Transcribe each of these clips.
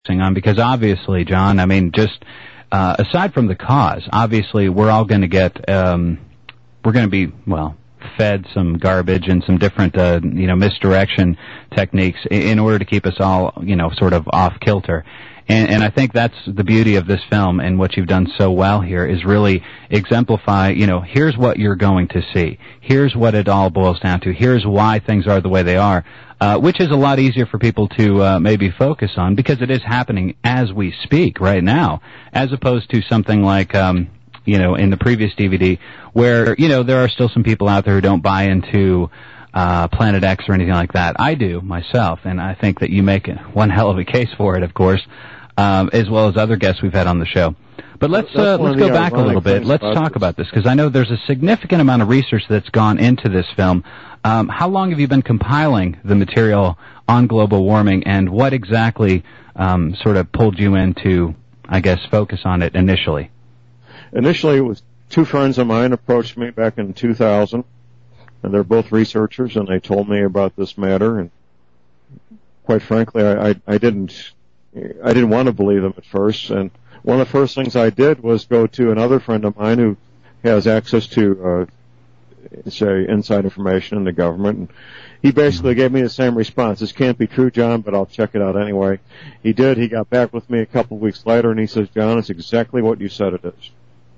on, because obviously, John, I mean, just aside from the cause, obviously we're all going to get, we're going to be, well, fed some garbage and some different, misdirection techniques in order to keep us all, sort of off kilter. And I think that's the beauty of this film, and what you've done so well here is really exemplify, here's what you're going to see. Here's what it all boils down to. Here's why things are the way they are, which is a lot easier for people to maybe focus on, because it is happening as we speak right now, as opposed to something like, in the previous DVD, where, there are still some people out there who don't buy into Planet X or anything like that. I do, myself, and I think that you make one hell of a case for it, of course, as well as other guests we've had on the show. But let's go back a little bit. Let's talk about this, because I know there's a significant amount of research that's gone into this film. How long have you been compiling the material on global warming, and what exactly sort of pulled you in to, I guess, focus on it initially? Initially, it was two friends of mine approached me back in 2000, and they're both researchers, and they told me about this matter, and quite frankly, I didn't want to believe them at first, and one of the first things I did was go to another friend of mine who has access to, say, inside information in the government, and he basically gave me the same response. This can't be true, John, but I'll check it out anyway. He did. He got back with me a couple of weeks later, and he says, John, it's exactly what you said it is.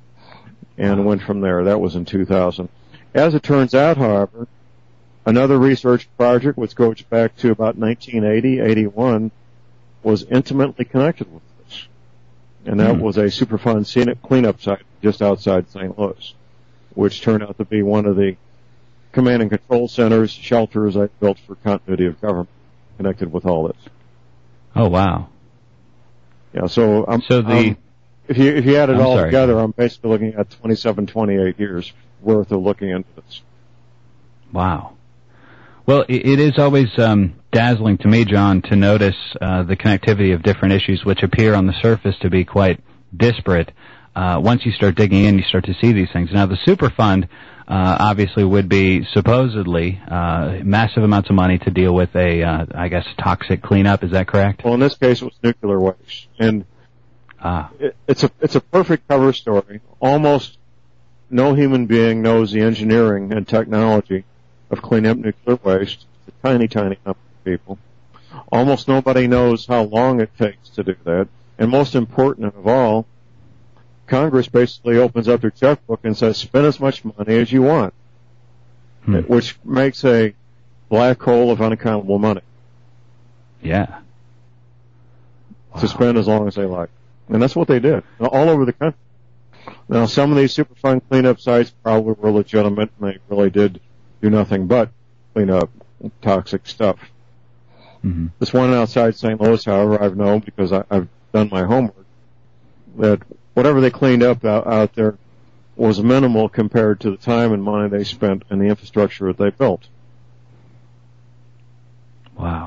And went from there. That was in 2000. As it turns out, however, another research project, which goes back to about 1980, 81, was intimately connected with this. And that was a Superfund scenic cleanup site just outside St. Louis, which turned out to be one of the command and control centers, shelters I built for continuity of government, connected with all this. Oh, wow. Yeah, so if you add it all together, I'm basically looking at 27, 28 years worth of looking into this. Wow. Well, it is always dazzling to me, John, to notice the connectivity of different issues which appear on the surface to be quite disparate. Once you start digging in, you start to see these things. Now, the Superfund obviously would be supposedly massive amounts of money to deal with I guess, toxic cleanup. Is that correct? Well, in this case, it was nuclear waste. And it's a perfect cover story. Almost no human being knows the engineering and technology of cleaning up nuclear waste. It's a tiny, tiny number of people. Almost nobody knows how long it takes to do that. And most important of all, Congress basically opens up their checkbook and says, spend as much money as you want, which makes a black hole of unaccountable money. Yeah. Wow. To spend as long as they like. And that's what they did, all over the country. Now, some of these Superfund cleanup sites probably were legitimate, and they really did do nothing but clean up toxic stuff. Mm-hmm. This one outside St. Louis, however, I've known, because I've done my homework, that whatever they cleaned up out there was minimal compared to the time and money they spent and the infrastructure that they built. Wow.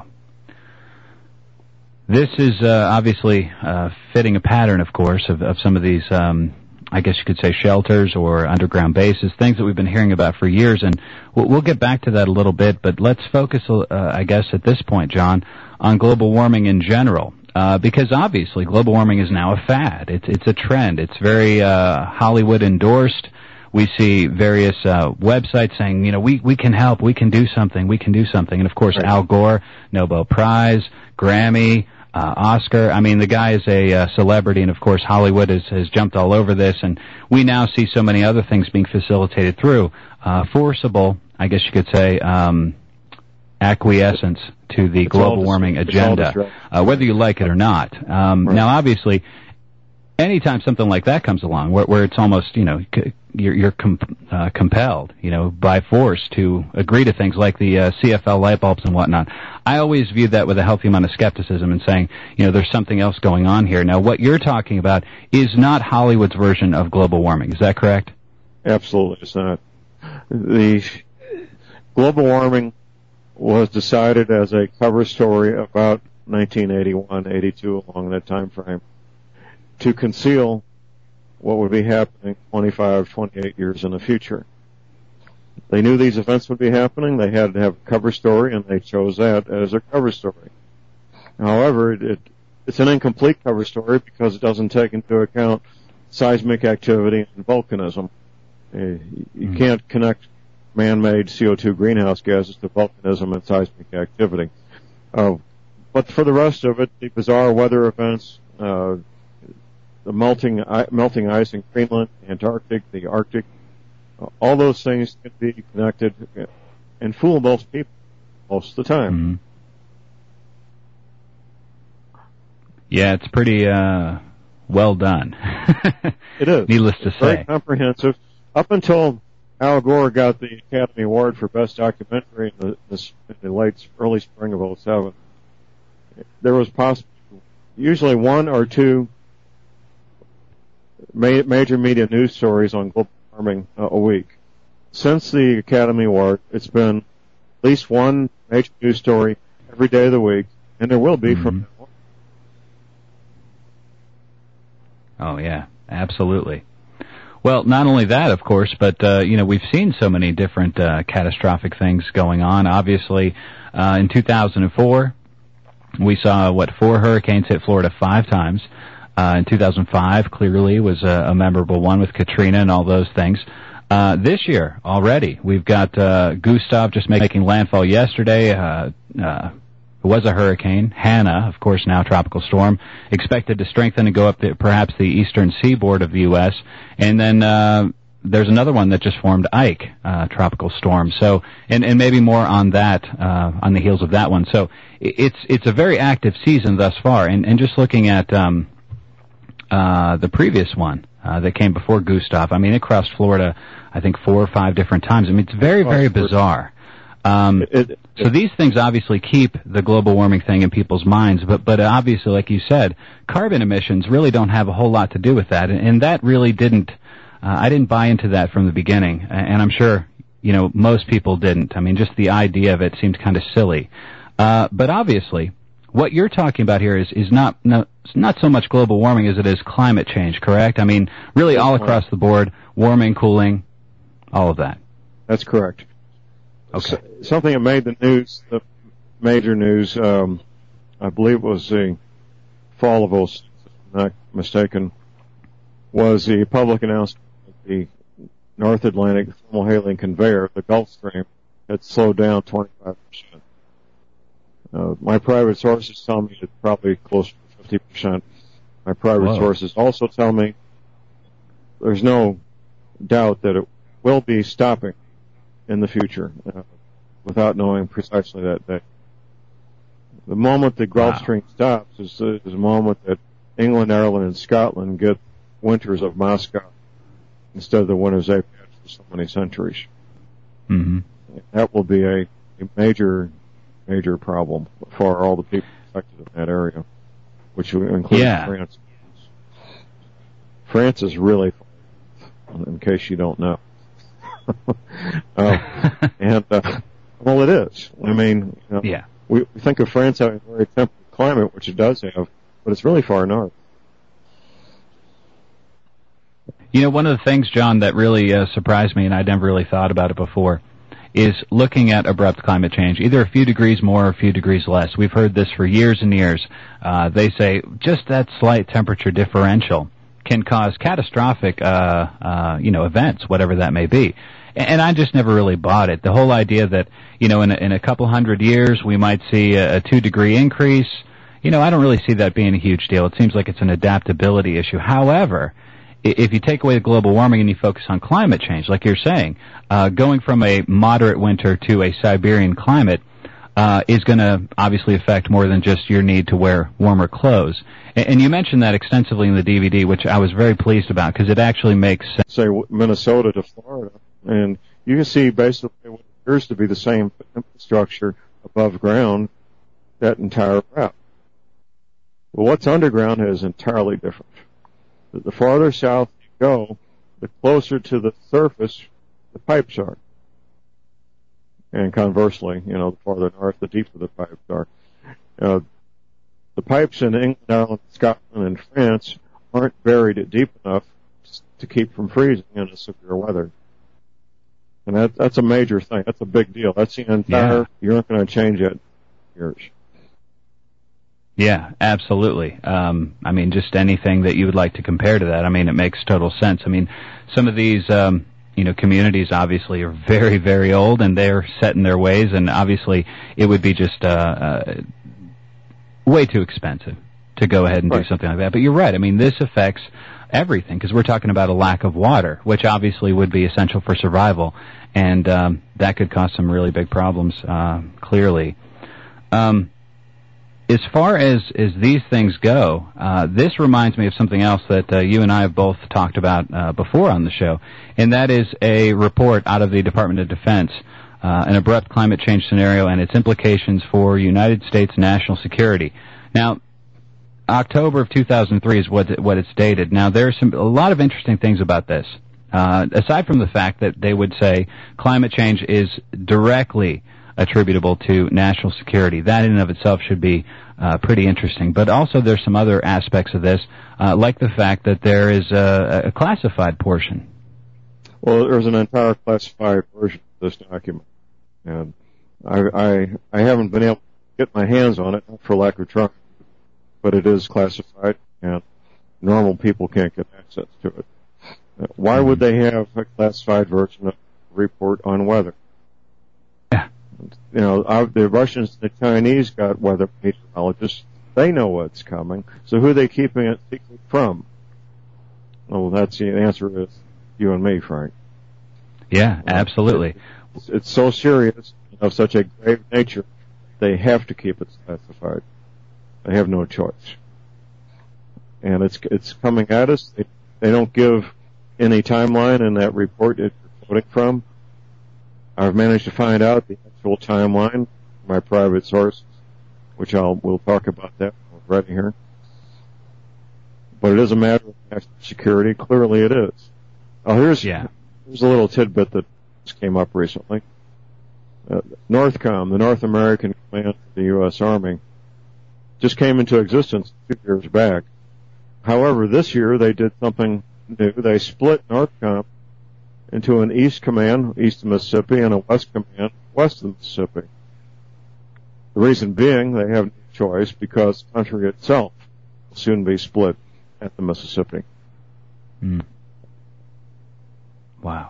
This is obviously fitting a pattern, of course, of some of these, I guess you could say, shelters or underground bases, things that we've been hearing about for years, and we'll get back to that a little bit, but let's focus, I guess, at this point, John, on global warming in general, because obviously global warming is now a fad. It's a trend. It's very Hollywood endorsed. We see various websites saying, we can help, we can do something, and of course, right. Al Gore, Nobel Prize, Grammy, Oscar. I mean, the guy is a celebrity, and of course Hollywood has jumped all over this, and we now see so many other things being facilitated through forcible, I guess you could say, acquiescence to the global warming agenda, whether you like it or not. Right. Now, obviously, anytime something like that comes along, where it's almost, you're compelled, by force to agree to things like the CFL light bulbs and whatnot, I always viewed that with a healthy amount of skepticism and saying, there's something else going on here. Now, what you're talking about is not Hollywood's version of global warming. Is that correct? Absolutely, it's not. The global warming was decided as a cover story about 1981, 82, along that time frame, to conceal what would be happening 25, 28 years in the future. They knew these events would be happening. They had to have a cover story, and they chose that as a cover story. However, it it's an incomplete cover story because it doesn't take into account seismic activity and volcanism. You can't connect man-made CO2 greenhouse gases to volcanism and seismic activity. But for the rest of it, the bizarre weather events, the melting ice in Greenland, Antarctic, the Arctic, all those things can be connected and fool most people most of the time. Mm-hmm. Yeah, it's pretty well done. It is. Needless to say. Very comprehensive. Up until Al Gore got the Academy Award for Best Documentary in the early spring of '07, there was usually one or two major media news stories on global warming a week. Since the Academy Award, it's been at least one major news story every day of the week, and there will be from now on. Oh, yeah, absolutely. Well, not only that, of course, but, we've seen so many different catastrophic things going on. Obviously, in 2004, we saw, 4 hurricanes hit Florida 5 times. In 2005, clearly, was a memorable one with Katrina and all those things. This year, already, we've got Gustav just making landfall yesterday. It was a hurricane. Hannah, of course, now tropical storm, expected to strengthen and go up to perhaps the eastern seaboard of the U.S. And then there's another one that just formed, Ike, tropical storm. So, and maybe more on that, on the heels of that one. So it's a very active season thus far. And just looking at the previous one that came before Gustav, I mean, it crossed Florida, I think, 4 or 5 different times. I mean, it's very, very bizarre. So these things obviously keep the global warming thing in people's minds, but obviously, like you said, carbon emissions really don't have a whole lot to do with that, and that really didn't, I didn't buy into that from the beginning, and I'm sure, most people didn't. I mean, just the idea of it seemed kind of silly. But obviously, what you're talking about here is not so much global warming as it is climate change, correct? I mean, really all across the board, warming, cooling, all of that. That's correct. Okay. Something that made the news, the major news, I believe it was the fall of '06, if I'm not mistaken, was the public announcement that the North Atlantic thermohaline conveyor, the Gulf Stream, had slowed down 25%. My private sources tell me it's probably closer to 50%. My private sources also tell me there's no doubt that it will be stopping in the future, without knowing precisely that day. The moment the Gulf Stream stops is the moment that England, Ireland, and Scotland get winters of Moscow instead of the winters they've had for so many centuries. Mm-hmm. That will be a major, major problem for all the people affected in that area, which includes France. France is really, in case you don't know. Well, it is. I mean, we think of France having a very temperate climate, which it does have, but it's really far north. One of the things, John, that really surprised me, and I'd never really thought about it before, is looking at abrupt climate change, either a few degrees more or a few degrees less. We've heard this for years and years. They say just that slight temperature differential can cause catastrophic, events, whatever that may be. And I just never really bought it. The whole idea that, in a couple hundred years we might see a 2-degree increase, I don't really see that being a huge deal. It seems like it's an adaptability issue. However, if you take away the global warming and you focus on climate change, like you're saying, going from a moderate winter to a Siberian climate is going to obviously affect more than just your need to wear warmer clothes. And you mentioned that extensively in the DVD, which I was very pleased about because it actually makes sense. Say Minnesota to Florida, and you can see basically what appears to be the same infrastructure above ground that entire route. Well, what's underground is entirely different. The farther south you go, the closer to the surface the pipes are. And conversely, the farther north, the deeper the pipes are. The pipes in England, Ireland, Scotland, and France aren't buried deep enough to keep from freezing in a severe weather. And that's a major thing. That's a big deal. That's the entire, you're not going to change it in years. Yeah, absolutely. I mean, just anything that you would like to compare to that. I mean, it makes total sense. I mean, some of these, communities obviously are very, very old, and they're set in their ways, and obviously it would be just way too expensive to go ahead and do something like that. But you're right. I mean, this affects everything, because we're talking about a lack of water, which obviously would be essential for survival, and that could cause some really big problems, clearly. As far as these things go, this reminds me of something else that you and I have both talked about before on the show, and that is a report out of the Department of Defense, an abrupt climate change scenario and its implications for United States national security. Now, October of 2003 is what it's dated. Now, there's a lot of interesting things about this. Aside from the fact that they would say climate change is directly attributable to national security. That in and of itself should be pretty interesting. But also there's some other aspects of this, like the fact that there is a classified portion. Well, there's an entire classified version of this document. And I haven't been able to get my hands on it, not for lack of trying, but it is classified, and normal people can't get access to it. Why would they have a classified version of the report on weather? The Russians and the Chinese got weather meteorologists. They know what's coming. So who are they keeping it secret from? Well, that's the answer is you and me, Frank. Yeah, absolutely. It's so serious, of such a grave nature, they have to keep it classified. They have no choice. And it's coming at us. They don't give any timeline in that report that you're quoting from. I've managed to find out the actual timeline from my private sources, which we'll talk about that when we're ready here. But it is a matter of national security. Clearly it is. Here's a little tidbit that just came up recently. NORTHCOM, the North American Command of the U.S. Army, just came into existence 2 years back. However, this year they did something new. They split NORTHCOM into an East Command, east of Mississippi, and a West Command, west of Mississippi. The reason being they have no choice because the country itself will soon be split at the Mississippi. Wow.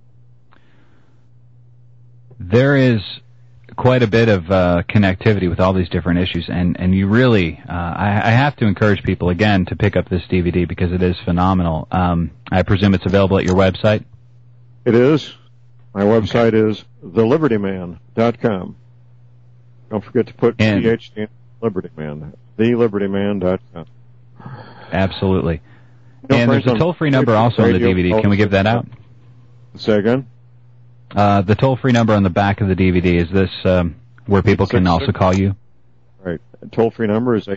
There is quite a bit of connectivity with all these different issues, and you really, I have to encourage people, again, to pick up this DVD because it is phenomenal. I presume it's available at your website? It is. My website is thelibertyman.com. Don't forget to put TH in LibertyMan. Thelibertyman.com. Absolutely. And there's a toll-free number also on the DVD. Can we give that out? Say again? The toll-free number on the back of the DVD, is this where people can also call you? Right. The toll-free number is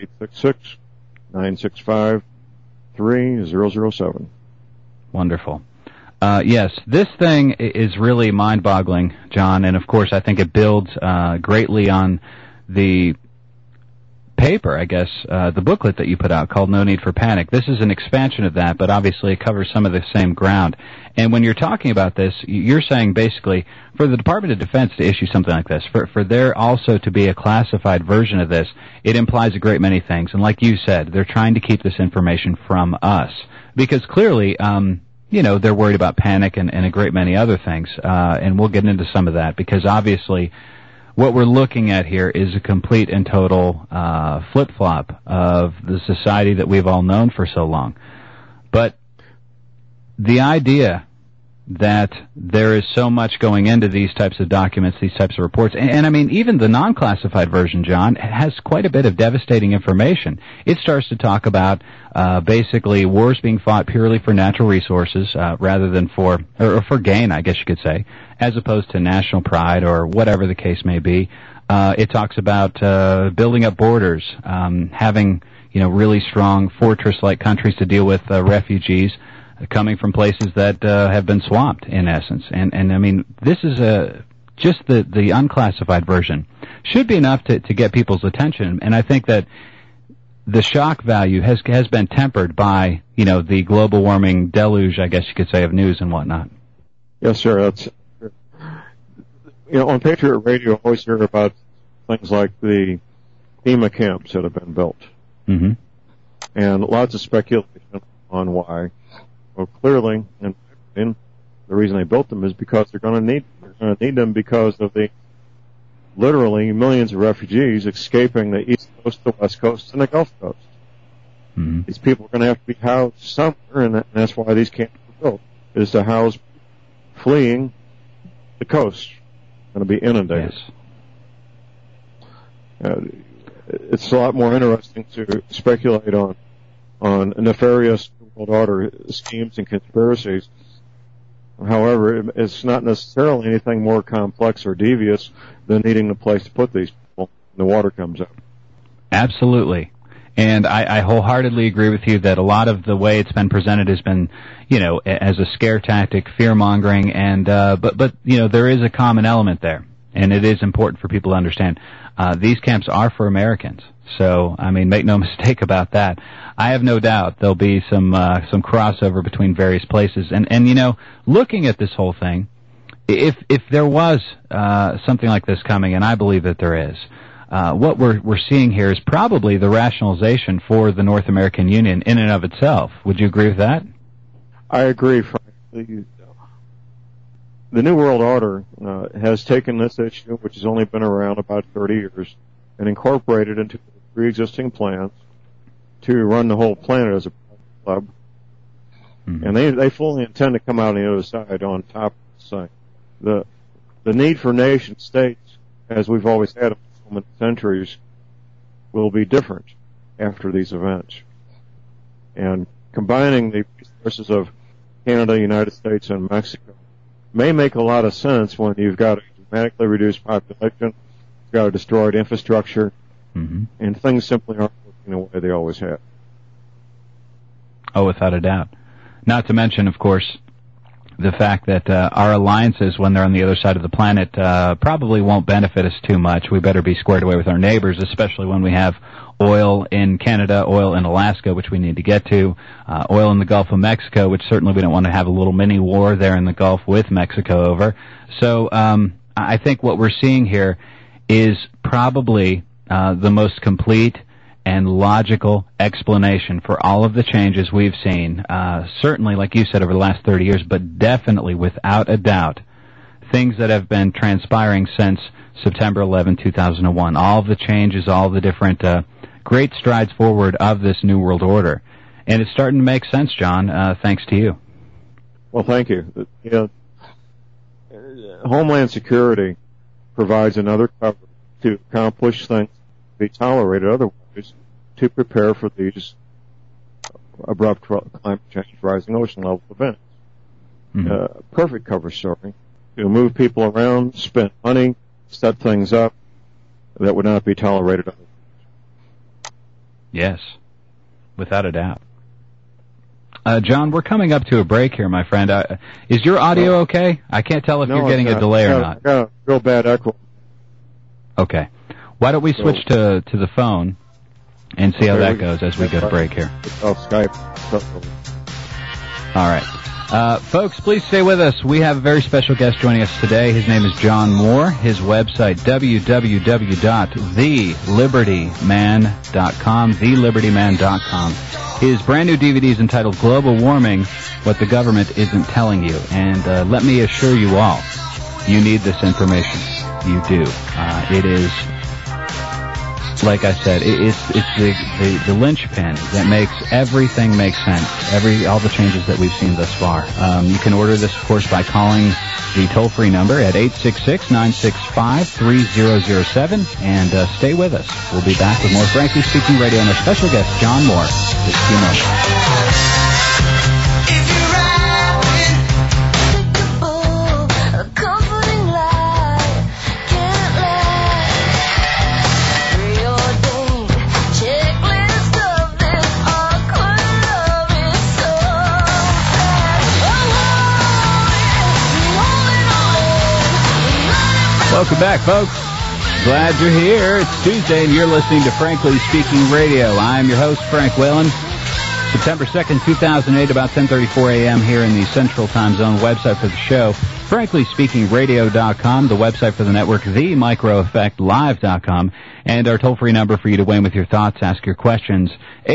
866-965-3007. Wonderful. Yes, this thing is really mind-boggling, John, and of course I think it builds greatly on the paper, I guess, the booklet that you put out called No Need for Panic. This is an expansion of that, but obviously it covers some of the same ground. And when you're talking about this, you're saying basically for the Department of Defense to issue something like this, for there also to be a classified version of this, it implies a great many things. And like you said, they're trying to keep this information from us because clearly, they're worried about panic and a great many other things. And we'll get into some of that because obviously what we're looking at here is a complete and total flip-flop of the society that we've all known for so long. But the idea that there is so much going into these types of documents, these types of reports, and I mean, even the non-classified version, John, has quite a bit of devastating information. It starts to talk about basically wars being fought purely for natural resources rather than for gain, I guess you could say, as opposed to national pride or whatever the case may be. It talks about building up borders, having really strong fortress-like countries to deal with refugees coming from places that have been swamped, in essence. And I mean, this is just the unclassified version. Should be enough to get people's attention, and I think that the shock value has been tempered by, the global warming deluge, I guess you could say, of news and whatnot. Yes, sir. That's, on Patriot Radio, I always hear about things like the FEMA camps that have been built. Mm-hmm. And lots of speculation on why. Well, clearly, and the reason they built them is because they're going to need them because of the literally millions of refugees escaping the East Coast, the West Coast, and the Gulf Coast. Mm-hmm. These people are going to have to be housed somewhere, and that's why these camps were built, is to house fleeing the coast. Going to be inundated. Yes. It's a lot more interesting to speculate on nefarious world order schemes and conspiracies. However, it's not necessarily anything more complex or devious than needing a place to put these people when the water comes up. Absolutely. And I wholeheartedly agree with you that a lot of the way it's been presented has been, as a scare tactic, fear-mongering, and but there is a common element there, and it is important for people to understand. These camps are for Americans, so make no mistake about that. I have no doubt there'll be some crossover between various places, and looking at this whole thing, if there was something like this coming, and I believe that there is. What we're seeing here is probably the rationalization for the North American Union in and of itself. Would you agree with that? I agree, frankly. The New World Order has taken this issue, which has only been around about 30 years, and incorporated into pre-existing plans to run the whole planet as a club. Mm-hmm. And they fully intend to come out on the other side on top of this thing. The need for nation states, as we've always had them for so many centuries, will be different after these events. And combining the resources of Canada, United States, and Mexico may make a lot of sense when you've got a dramatically reduced population, you've got a destroyed infrastructure, mm-hmm. and things simply aren't working the way they always have. Oh, without a doubt. Not to mention, of course, the fact that our alliances, when they're on the other side of the planet, probably won't benefit us too much. We better be squared away with our neighbors, especially when we have oil in Canada, oil in Alaska, which we need to get to, oil in the Gulf of Mexico, which certainly we don't want to have a little mini war there in the Gulf with Mexico over. So I think what we're seeing here is probably the most complete and logical explanation for all of the changes we've seen, certainly, like you said, over the last 30 years, but definitely, without a doubt, things that have been transpiring since September 11, 2001. All of the changes, all the different great strides forward of this New World Order. And it's starting to make sense, John, thanks to you. Well, thank you. Homeland Security provides another cover to accomplish things to be tolerated otherwise, to prepare for these abrupt climate change, rising ocean level events. Mm-hmm. Perfect cover story. To move people around, spend money, set things up that would not be tolerated otherwise. Yes, without a doubt. John, we're coming up to a break here, my friend. Is your audio okay? I can't tell if you're getting a delay or not. I got a real bad echo. Okay. Why don't we switch to the phone and see how that goes as we go to break here. Skype. All right. Folks, please stay with us. We have a very special guest joining us today. His name is John Moore. His website, www.thelibertyman.com, thelibertyman.com. His brand new DVD is entitled Global Warming, What the Government Isn't Telling You. And let me assure you all, you need this information. You do. It is, like I said, it's the linchpin that makes everything make sense. All the changes that we've seen thus far. You can order this, of course, by calling the toll-free number at 866-965-3007, and stay with us. We'll be back with more Frankly Speaking Radio and our special guest, John Moore, in just a few moments. Welcome back, folks. Glad you're here. It's Tuesday, and you're listening to Frankly Speaking Radio. I'm your host, Frank Whalen. September 2nd, 2008, about 10:34 a.m. here in the Central Time Zone. Website for the show, FranklySpeakingRadio.com, the website for the network, TheMicroEffectLive.com, and our toll-free number for you to weigh in with your thoughts, ask your questions,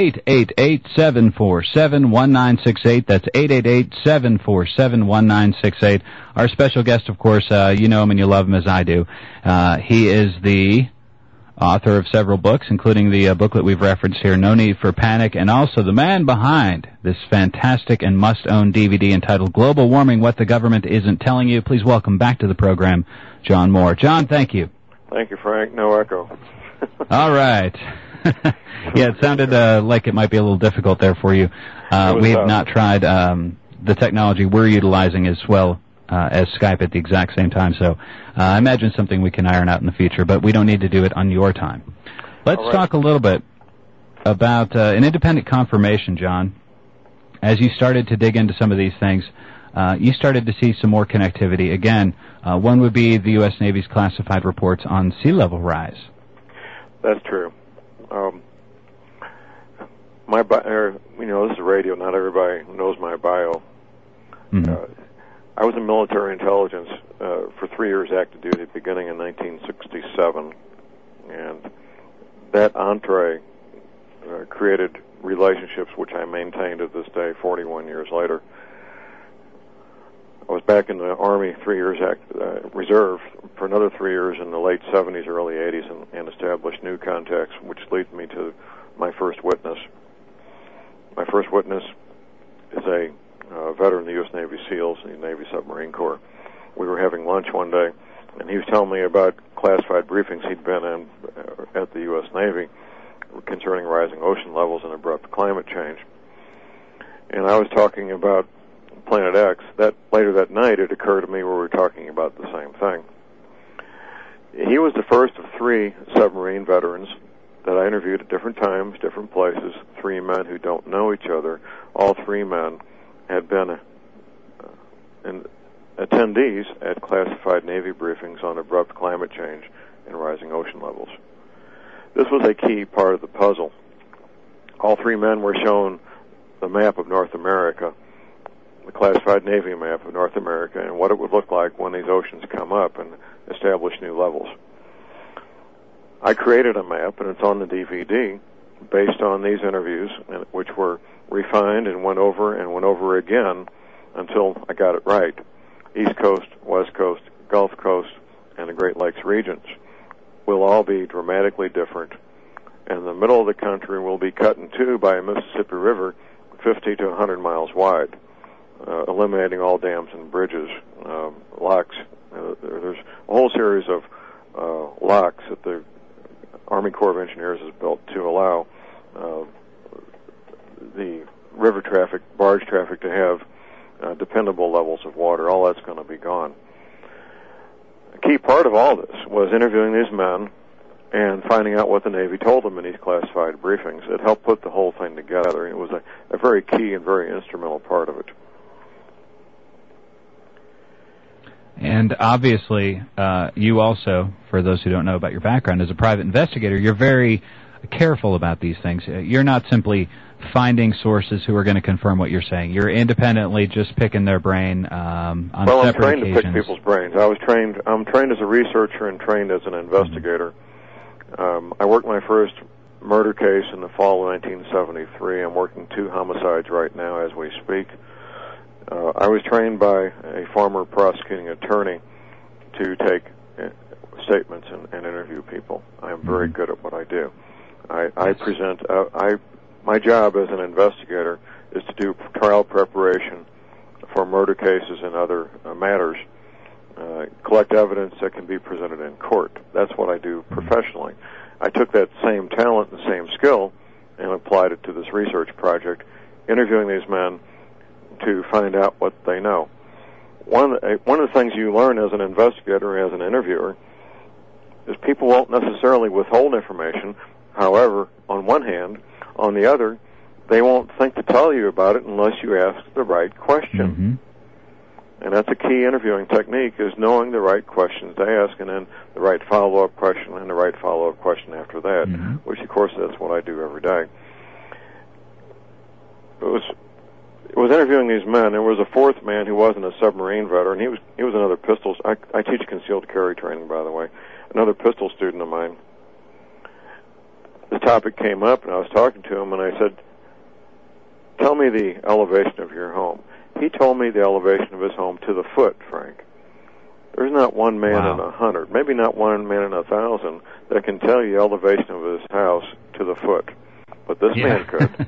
888-747-1968. That's 888-747-1968. Our special guest, of course, you know him and you love him as I do. He is the author of several books, including the booklet we've referenced here, No Need for Panic, and also the man behind this fantastic and must-own DVD entitled Global Warming, What the Government Isn't Telling You. Please welcome back to the program, John Moore. John, thank you. Thank you, Frank. No echo. All right. Yeah, it sounded like it might be a little difficult there for you. We have not tried the technology we're utilizing as well as Skype at the exact same time, so I imagine something we can iron out in the future, but we don't need to do it on your time. Let's talk a little bit about an independent confirmation, John. As you started to dig into some of these things, you started to see some more connectivity. Again, one would be the U.S. Navy's classified reports on sea level rise. That's true. This is radio. Not everybody knows my bio. Mm-hmm. I was in military intelligence for 3 years active duty, beginning in 1967, and that entree created relationships which I maintained to this day, 41 years later. I was back in the Army 3 years reserve for another 3 years in the late 70s, early 80s, and established new contacts, which leads me to my first witness. My first witness is a veteran of the U.S. Navy SEALs, the Navy Submarine Corps. We were having lunch one day, and he was telling me about classified briefings he'd been in at the U.S. Navy concerning rising ocean levels and abrupt climate change. And I was talking about Planet X. Later that night, it occurred to me we were talking about the same thing. He was the first of 3 submarine veterans that I interviewed at different times, different places, 3 men who don't know each other. All 3 men had been attendees at classified Navy briefings on abrupt climate change and rising ocean levels. This was a key part of the puzzle. All 3 men were shown the map of North America, the classified Navy map of North America, and what it would look like when these oceans come up and establish new levels. I created a map, and it's on the DVD, based on these interviews, which were refined and went over again until I got it right. East Coast, West Coast, Gulf Coast, and the Great Lakes regions will all be dramatically different, and the middle of the country will be cut in two by a Mississippi River 50 to 100 miles wide, eliminating all dams and bridges, locks. There's a whole series of locks that the Army Corps of Engineers has built to allow the river traffic, barge traffic, to have dependable levels of water. All that's going to be gone. A key part of all this was interviewing these men and finding out what the Navy told them in these classified briefings. It helped put the whole thing together. It was a very key and very instrumental part of it. And obviously, you also, for those who don't know about your background as a private investigator, you're very careful about these things. You're not simply finding sources who are going to confirm what you're saying. You're independently just picking their brain on separate occasions. Well, I'm trained to pick people's brains. I'm trained as a researcher and trained as an investigator. I worked my first murder case in the fall of 1973. I'm working 2 homicides right now as we speak. I was trained by a former prosecuting attorney to take statements and interview people. I am very good at what I do. My job as an investigator is to do trial preparation for murder cases and other matters, collect evidence that can be presented in court. That's what I do professionally. I took that same talent and same skill and applied it to this research project, interviewing these men to find out what they know. One of the things you learn as an investigator, as an interviewer, is people won't necessarily withhold information. However, on one hand, on the other, they won't think to tell you about it unless you ask the right question. Mm-hmm. And that's a key interviewing technique, is knowing the right questions to ask, and then the right follow-up question and the right follow-up question after that, which, of course, that's what I do every day. It was interviewing these men. There was a fourth man who wasn't a submarine veteran. He was another pistols. I teach concealed carry training, by the way. Another pistol student of mine. The topic came up, and I was talking to him, and I said, "Tell me the elevation of your home." He told me the elevation of his home to the foot, Frank. There's not one man in 100, maybe not one man in 1,000, that can tell you the elevation of his house to the foot. But this man could.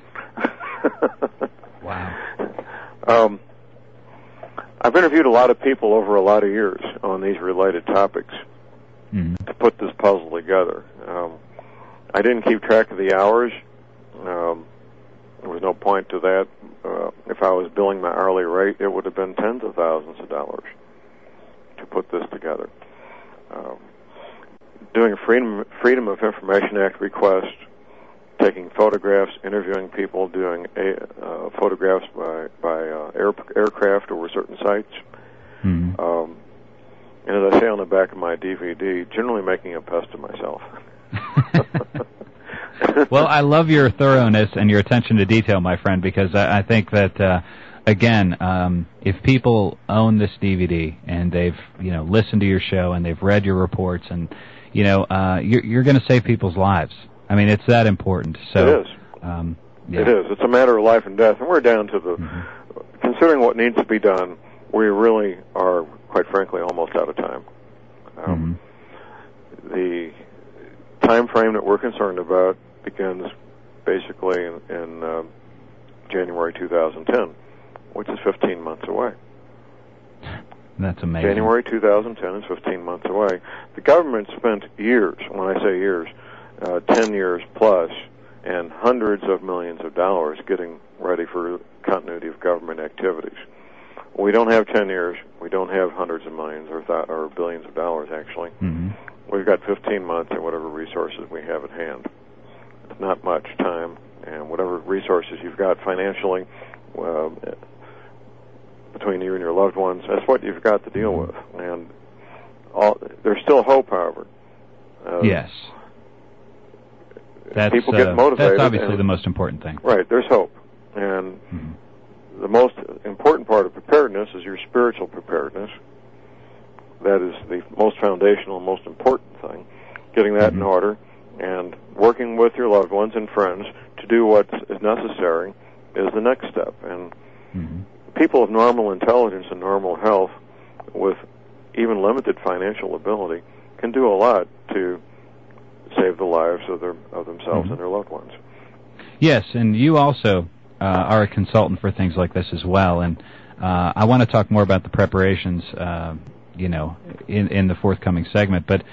Wow. I've interviewed a lot of people over a lot of years on these related topics to put this puzzle together. I didn't keep track of the hours. There was no point to that. If I was billing my hourly rate, it would have been tens of thousands of dollars to put this together. Doing a Freedom of Information Act request, taking photographs, interviewing people, doing photographs by aircraft over certain sites. And as I say on the back of my DVD, generally making a pest of myself. Well, I love your thoroughness and your attention to detail, my friend, because I think that, again, if people own this DVD and they've, listened to your show and they've read your reports and, you're going to save people's lives. I mean, it's that important. So, it is. It is. It's a matter of life and death, and we're down to the, considering what needs to be done, we really are, quite frankly, almost out of time. The time frame that we're concerned about begins basically in January 2010, which is 15 months away. That's amazing. January 2010 is 15 months away. The government spent years, when I say years, 10 years plus, and hundreds of millions of dollars getting ready for continuity of government activities. We don't have 10 years. We don't have hundreds of millions or billions of dollars, actually. We've got 15 months and whatever resources we have at hand. It's not much time, and whatever resources you've got financially, between you and your loved ones, that's what you've got to deal with. And there's still hope, however. Yes. People get motivated. That's obviously the most important thing. Right, there's hope. And the most important part of preparedness is your spiritual preparedness. That is the most foundational, most important thing. Getting that in order and working with your loved ones and friends to do what is necessary is the next step. And people of normal intelligence and normal health with even limited financial ability can do a lot to save the lives of themselves and their loved ones. Yes, and you also are a consultant for things like this as well. And I want to talk more about the preparations, in the forthcoming segment. But,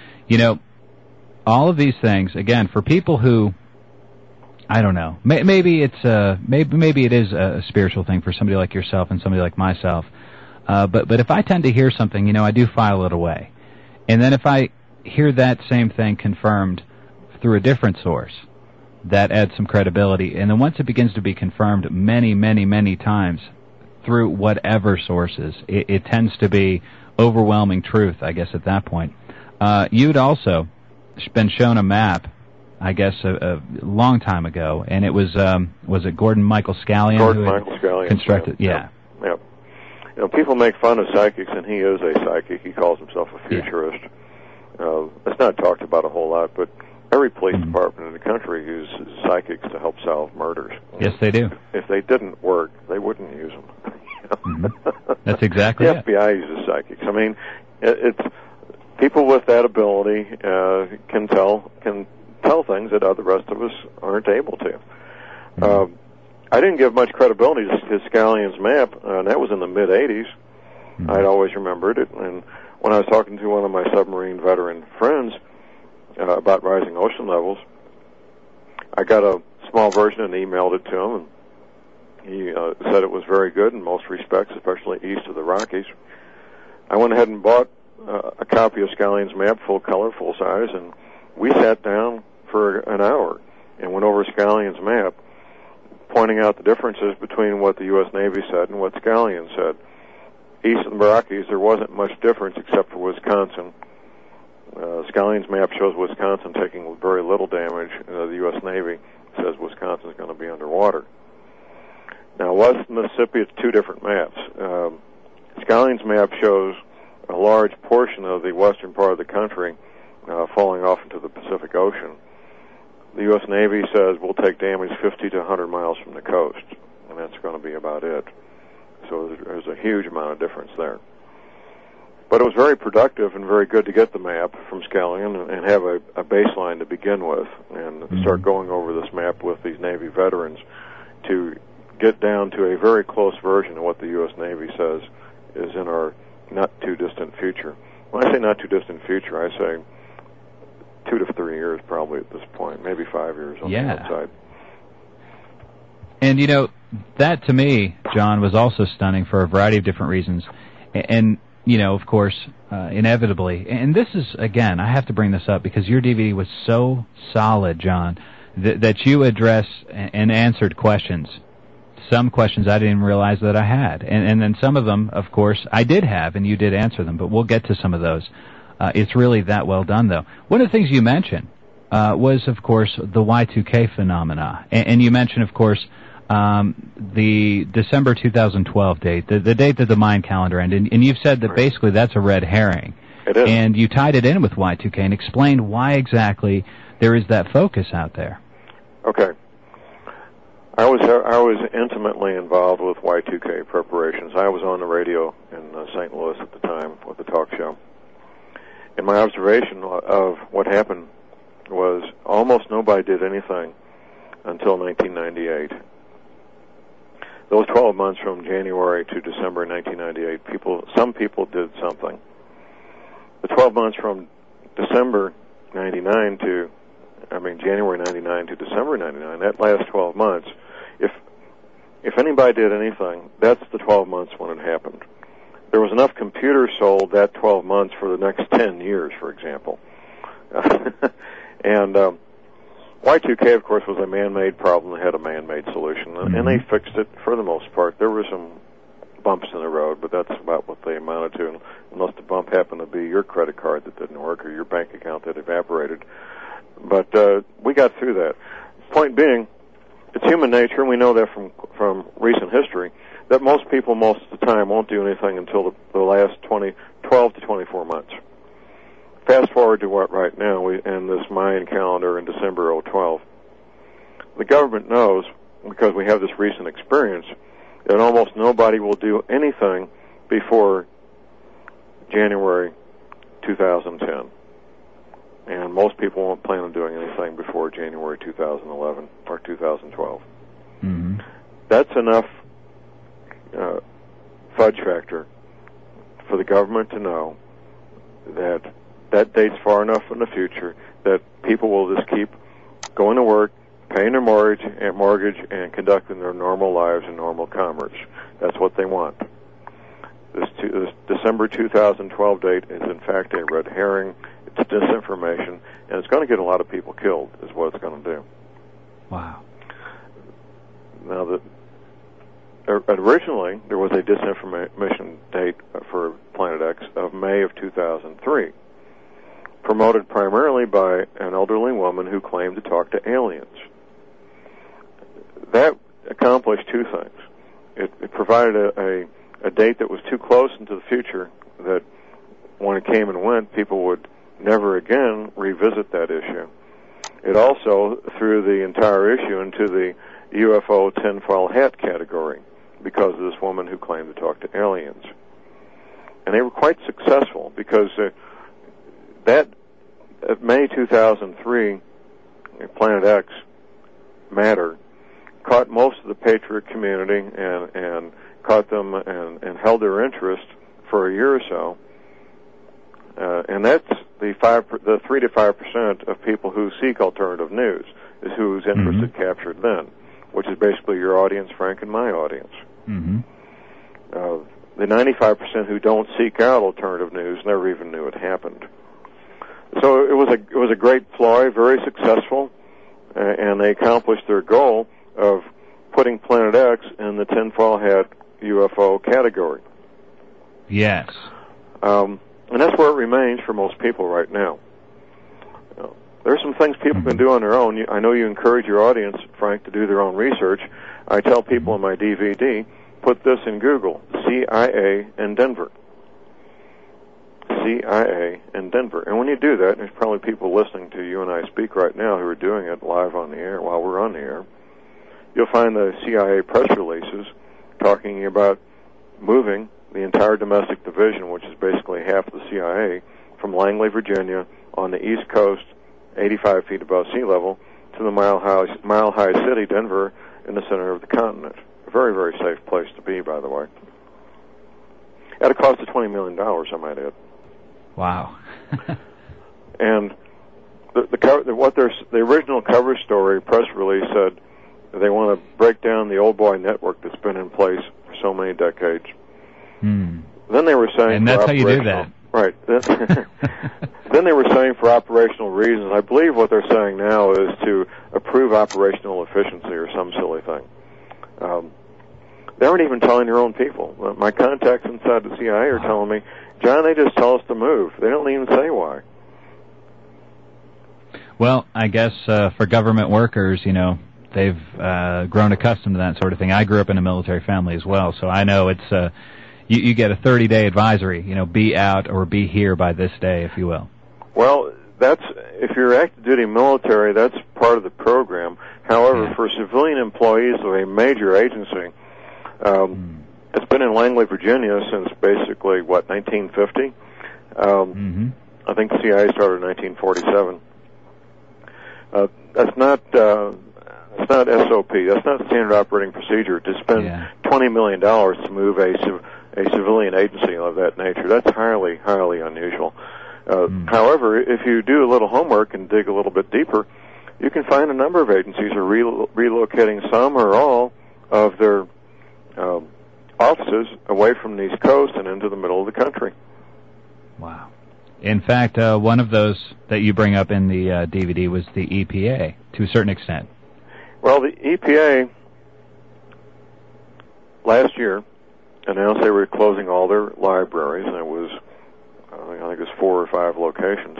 all of these things, again, for people who, I don't know, maybe it is a spiritual thing for somebody like yourself and somebody like myself. But if I tend to hear something, I do file it away. And then if I hear that same thing confirmed through a different source, that adds some credibility. And then once it begins to be confirmed many, many, many times through whatever sources, it tends to be overwhelming truth, I guess, at that point. You'd also been shown a map, I guess, a long time ago, and it was it Gordon Michael Scallion? Gordon Michael Scallion. Constructed, yeah. Yep. People make fun of psychics, and he is a psychic. He calls himself a futurist. It's not talked about a whole lot, but every police department in the country uses psychics to help solve murders. Yes, they do. If they didn't work, they wouldn't use them. That's exactly it. The FBI uses psychics. I mean, it's people with that ability can tell things that the rest of us aren't able to. I didn't give much credibility to Scallion's map, and that was in the mid-'80s. I'd always remembered it, and when I was talking to one of my submarine veteran friends about rising ocean levels, I got a small version and emailed it to him, and he said it was very good in most respects, especially east of the Rockies. I went ahead and bought a copy of Scallion's map, full color, full size, and we sat down for an hour and went over Scallion's map, pointing out the differences between what the U.S. Navy said and what Scallion said. East of the Rockies, there wasn't much difference except for Wisconsin. Scallion's map shows Wisconsin taking very little damage. The U.S. Navy says Wisconsin's going to be underwater. Now, west Mississippi, it's two different maps. Skyling's map shows a large portion of the western part of the country falling off into the Pacific Ocean. The U.S. Navy says we'll take damage 50 to 100 miles from the coast, and that's going to be about it. So there's a huge amount of difference there. But it was very productive and very good to get the map from Scaling and have a baseline to begin with, and start going over this map with these Navy veterans to get down to a very close version of what the U.S. Navy says is in our not-too-distant future. When I say not-too-distant future, I say 2 to 3 years probably at this point, maybe 5 years on the outside. And, you know, that to me, John, was also stunning for a variety of different reasons. And you know, of course, inevitably, and this is, again, I have to bring this up because your DVD was so solid, John, that you address and answered questions. Some questions I didn't even realize that I had. And then some of them, of course, I did have, and you did answer them, but we'll get to some of those. It's really that well done, though. One of the things you mentioned was, of course, the Y2K phenomena. And you mentioned, of course, the December 2012 date, the date that the Mayan calendar ended, and you've said that basically that's a red herring. It is. And you tied it in with Y2K and explained why exactly there is that focus out there. Okay. I was intimately involved with Y2K preparations. I was on the radio in St. Louis at the time with the talk show. And my observation of what happened was almost nobody did anything until 1998. Those 12 months from January to December 1998, some people did something. The 12 months from January 99 to December 99, that last 12 months, if anybody did anything, that's the 12 months when it happened. There was enough computers sold that 12 months for the next 10 years, for example. And Y2K, of course, was a man-made problem that had a man-made solution, and they fixed it for the most part. There were some bumps in the road, but that's about what they amounted to, unless the bump happened to be your credit card that didn't work or your bank account that evaporated. But we got through that. Point being, it's human nature, and we know that from recent history, that most people most of the time won't do anything until the last 12 to 24 months. Fast forward to what right now, in this Mayan calendar in December 2012. The government knows, because we have this recent experience, that almost nobody will do anything before January 2010. And most people won't plan on doing anything before January 2011 or 2012. Mm-hmm. That's enough fudge factor for the government to know that date's far enough in the future that people will just keep going to work, paying their mortgage, and conducting their normal lives and normal commerce. That's what they want. This December 2012 date is, in fact, a red herring. It's disinformation, and it's going to get a lot of people killed, is what it's going to do. Wow. Now, originally, there was a disinformation date for Planet X of May of 2003. Promoted primarily by an elderly woman who claimed to talk to aliens. That accomplished two things. It provided a date that was too close into the future that when it came and went, people would never again revisit that issue. It also threw the entire issue into the UFO tinfoil hat category because of this woman who claimed to talk to aliens. And they were quite successful because that May 2003 Planet X matter caught most of the patriot community and caught them and held their interest for a year or so. And that's the 3 to 5% of people who seek alternative news is whose interest is captured then, which is basically your audience, Frank, and my audience. Mm-hmm. The 95% who don't seek out alternative news never even knew it happened. So it was a great ploy, very successful, and they accomplished their goal of putting Planet X in the tinfoil hat UFO category. Yes. And that's where it remains for most people right now. There's some things people can do on their own. I know you encourage your audience, Frank, to do their own research. I tell people in my DVD, put this in Google, CIA in Denver. CIA in Denver. And when you do that, there's probably people listening to you and I speak right now who are doing it live on the air while we're on the air. You'll find the CIA press releases talking about moving the entire domestic division, which is basically half the CIA, from Langley, Virginia, on the East Coast, 85 feet above sea level, to the mile-high city, Denver, in the center of the continent. A very, very safe place to be, by the way. At a cost of $20 million, I might add. Wow. And the original cover story press release said they want to break down the old boy network that's been in place for so many decades. Then they were saying, and that's how you do that, right? Then they were saying for operational reasons. I believe what they're saying now is to improve operational efficiency or some silly thing. They aren't even telling their own people. My contacts inside the CIA are telling me, John, they just tell us to move. They don't even say why. Well, I guess for government workers, they've grown accustomed to that sort of thing. I grew up in a military family as well, so I know it's you get a 30-day advisory, be out or be here by this day, if you will. Well, if you're active duty military, that's part of the program. However, for civilian employees of a major agency, it's been in Langley, Virginia since basically, 1950? I think the CIA started in 1947. That's not SOP. That's not standard operating procedure to spend $20 million to move a civilian agency of that nature. That's highly, highly unusual. However, if you do a little homework and dig a little bit deeper, you can find a number of agencies are relocating some or all of their offices away from the East Coast and into the middle of the country. Wow. In fact, one of those that you bring up in the DVD was the EPA, to a certain extent. Well, the EPA last year announced they were closing all their libraries, and it was, I think it was 4 or 5 locations,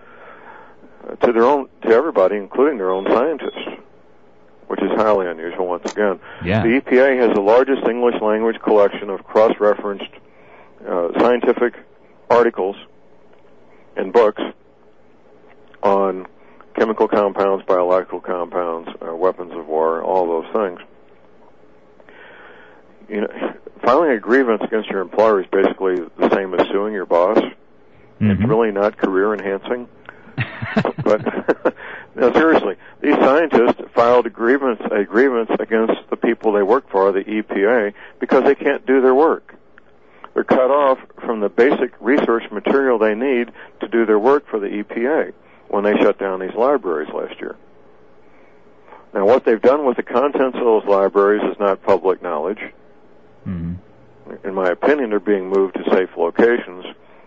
to everybody, including their own scientists, which is highly unusual once again. Yeah. The EPA has the largest English language collection of cross-referenced scientific articles and books on chemical compounds, biological compounds, weapons of war, all those things. Filing a grievance against your employer is basically the same as suing your boss. It's really not career enhancing. But no, seriously, these scientists filed a grievance against the people they work for, the EPA, because they can't do their work. They're cut off from the basic research material they need to do their work for the EPA when they shut down these libraries last year. Now, what they've done with the contents of those libraries is not public knowledge. In my opinion, they're being moved to safe locations,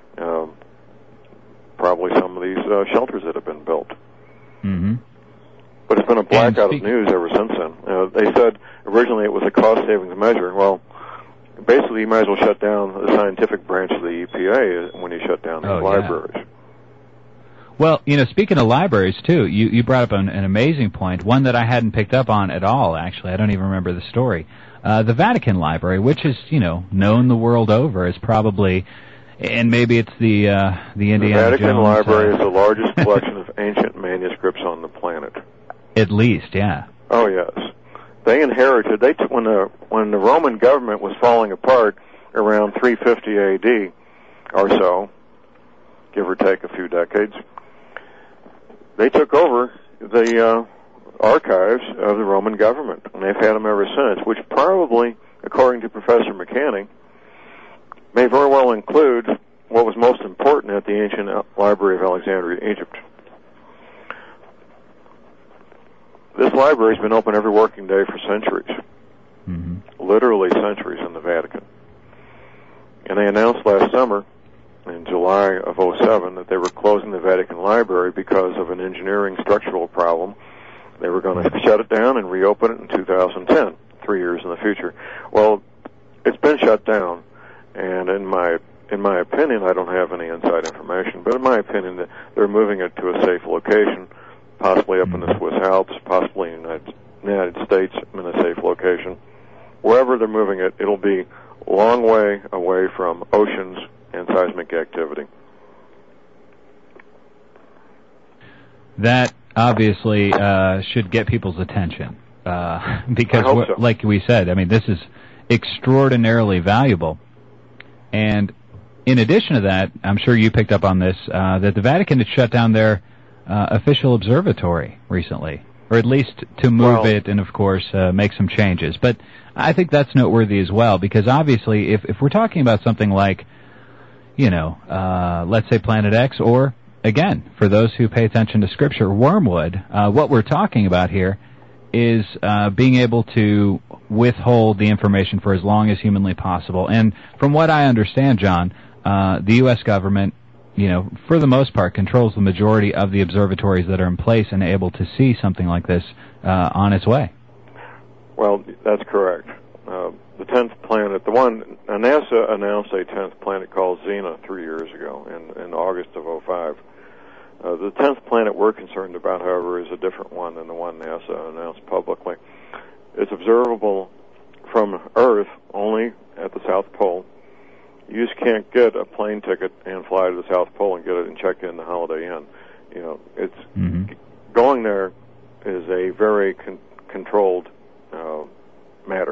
probably some of these shelters that have been built. But it's been a blackout of news ever since then. They said originally it was a cost-savings measure. Well, basically you might as well shut down the scientific branch of the EPA when you shut down these libraries. Yeah. Well, speaking of libraries, too, you brought up an amazing point, one that I hadn't picked up on at all, actually. I don't even remember the story. The Vatican Library, which is, known the world over as probably, and maybe it's the Indiana Jones. The Vatican Library is the largest collection of ancient manuscripts on the planet. At least, yeah. Oh, yes. They inherited, when the Roman government was falling apart around 350 AD or so, give or take a few decades, they took over the archives of the Roman government, and they've had them ever since, which probably, according to Professor McCanning, may very well include what was most important at the ancient Library of Alexandria, Egypt. This library has been open every working day for centuries, literally centuries in the Vatican. And they announced last summer, in July of 2007, that they were closing the Vatican Library because of an engineering structural problem. They were going to shut it down and reopen it in 2010, 3 years in the future. Well, it's been shut down, and in my opinion, I don't have any inside information, but in my opinion, they're moving it to a safe location possibly up in the Swiss Alps, possibly in the United States in a safe location. Wherever they're moving it, it'll be a long way away from oceans and seismic activity. That obviously should get people's attention because, I hope so. like we said, I mean, this is extraordinarily valuable. And in addition to that, I'm sure you picked up on this, that the Vatican had shut down their official observatory recently, or at least to move it and, of course, make some changes. But I think that's noteworthy as well, because obviously if we're talking about something like, let's say Planet X, or, again, for those who pay attention to Scripture, Wormwood, what we're talking about here is being able to withhold the information for as long as humanly possible. And from what I understand, John, the U.S. government, for the most part, controls the majority of the observatories that are in place and able to see something like this on its way. Well, that's correct. The 10th planet, NASA announced a 10th planet called Xena 3 years ago in August of 2005. The 10th planet we're concerned about, however, is a different one than the one NASA announced publicly. It's observable from Earth only at the South Pole. You just can't get a plane ticket and fly to the South Pole and get it and check in the Holiday Inn. It's going there is a very controlled matter.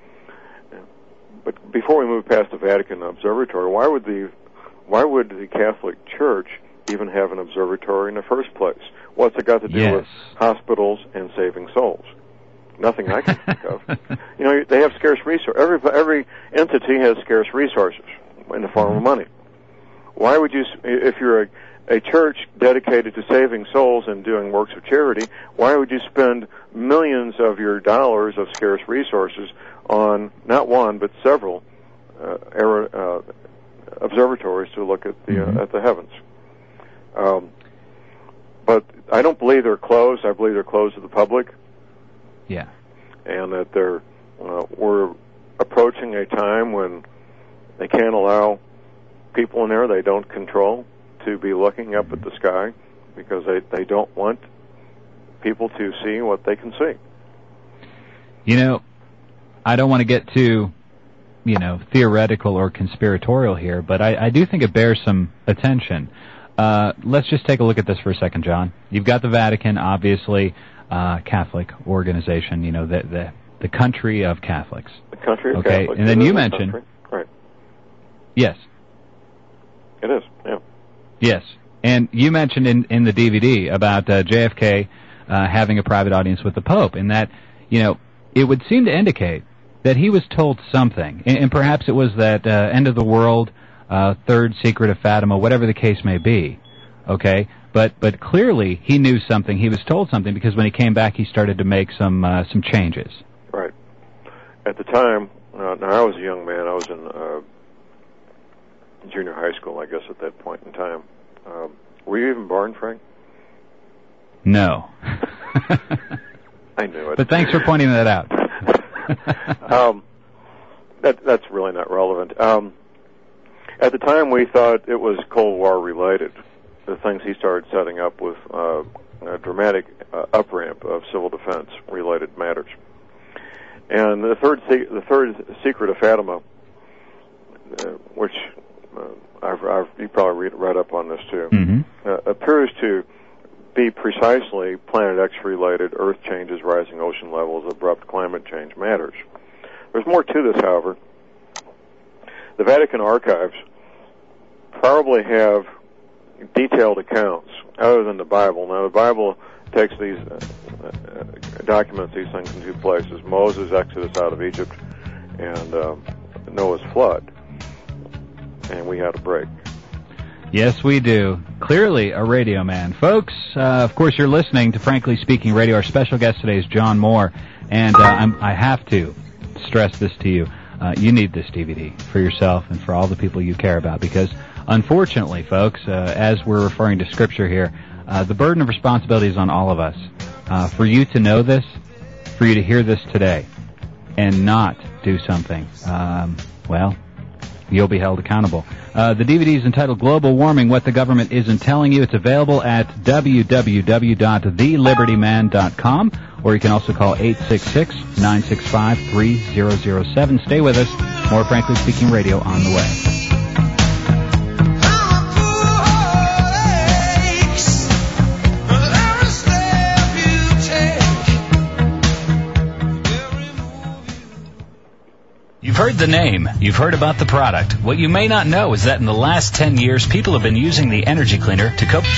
But before we move past the Vatican Observatory, why would the Catholic Church even have an observatory in the first place? What's it got to do with hospitals and saving souls? Nothing I can think of. They have scarce resources. Every entity has scarce resources in the form of money. Why would you, if you're a church dedicated to saving souls and doing works of charity, why would you spend millions of your dollars of scarce resources on not one but several observatories to look at the heavens? But I don't believe they're closed. I believe they're closed to the public. Yeah. And that we're approaching a time when they can't allow people in there they don't control to be looking up at the sky because they don't want people to see what they can see. I don't want to get too, theoretical or conspiratorial here, but I do think it bears some attention. Let's just take a look at this for a second, John. You've got the Vatican, obviously, Catholic organization, the country of Catholics. The country of okay. Catholics. And then you mentioned... Right. Yes. It is, yeah. Yes. And you mentioned in the DVD about JFK having a private audience with the Pope, and that, it would seem to indicate that he was told something, and perhaps it was that end of the world, third secret of Fatima, whatever the case may be, okay? But clearly he knew something, he was told something, because when he came back he started to make some changes. Right. At the time, now I was a young man, I was in junior high school, I guess, at that point in time. Were you even born, Frank? No. I knew it. But thanks for pointing that out. That's really not relevant. At the time, we thought it was Cold War related. The things he started setting up with a dramatic up-ramp of civil defense related matters. And the third secret of Fatima, which you probably read up on this too, appears to be precisely Planet X related, Earth changes, rising ocean levels, abrupt climate change matters. There's more to this, however. The Vatican archives probably have detailed accounts other than the Bible. Now, the Bible takes these documents these things in two places: Moses' exodus out of Egypt and Noah's flood. And we had a break. Yes, we do. Clearly a radio man. Folks, of course, you're listening to Frankly Speaking Radio. Our special guest today is John Moore, and I have to stress this to you. You need this DVD for yourself and for all the people you care about, because unfortunately, folks, as we're referring to Scripture here, the burden of responsibility is on all of us. For you to know this, for you to hear this today, and not do something, well, you'll be held accountable. The DVD is entitled Global Warming, What the Government Isn't Telling You. It's available at www.thelibertyman.com, or you can also call 866-965-3007. Stay with us. More Frankly Speaking Radio on the way. You've heard the name. You've heard about the product. What you may not know is that in the last 10 years, people have been using the energy cleaner to cope.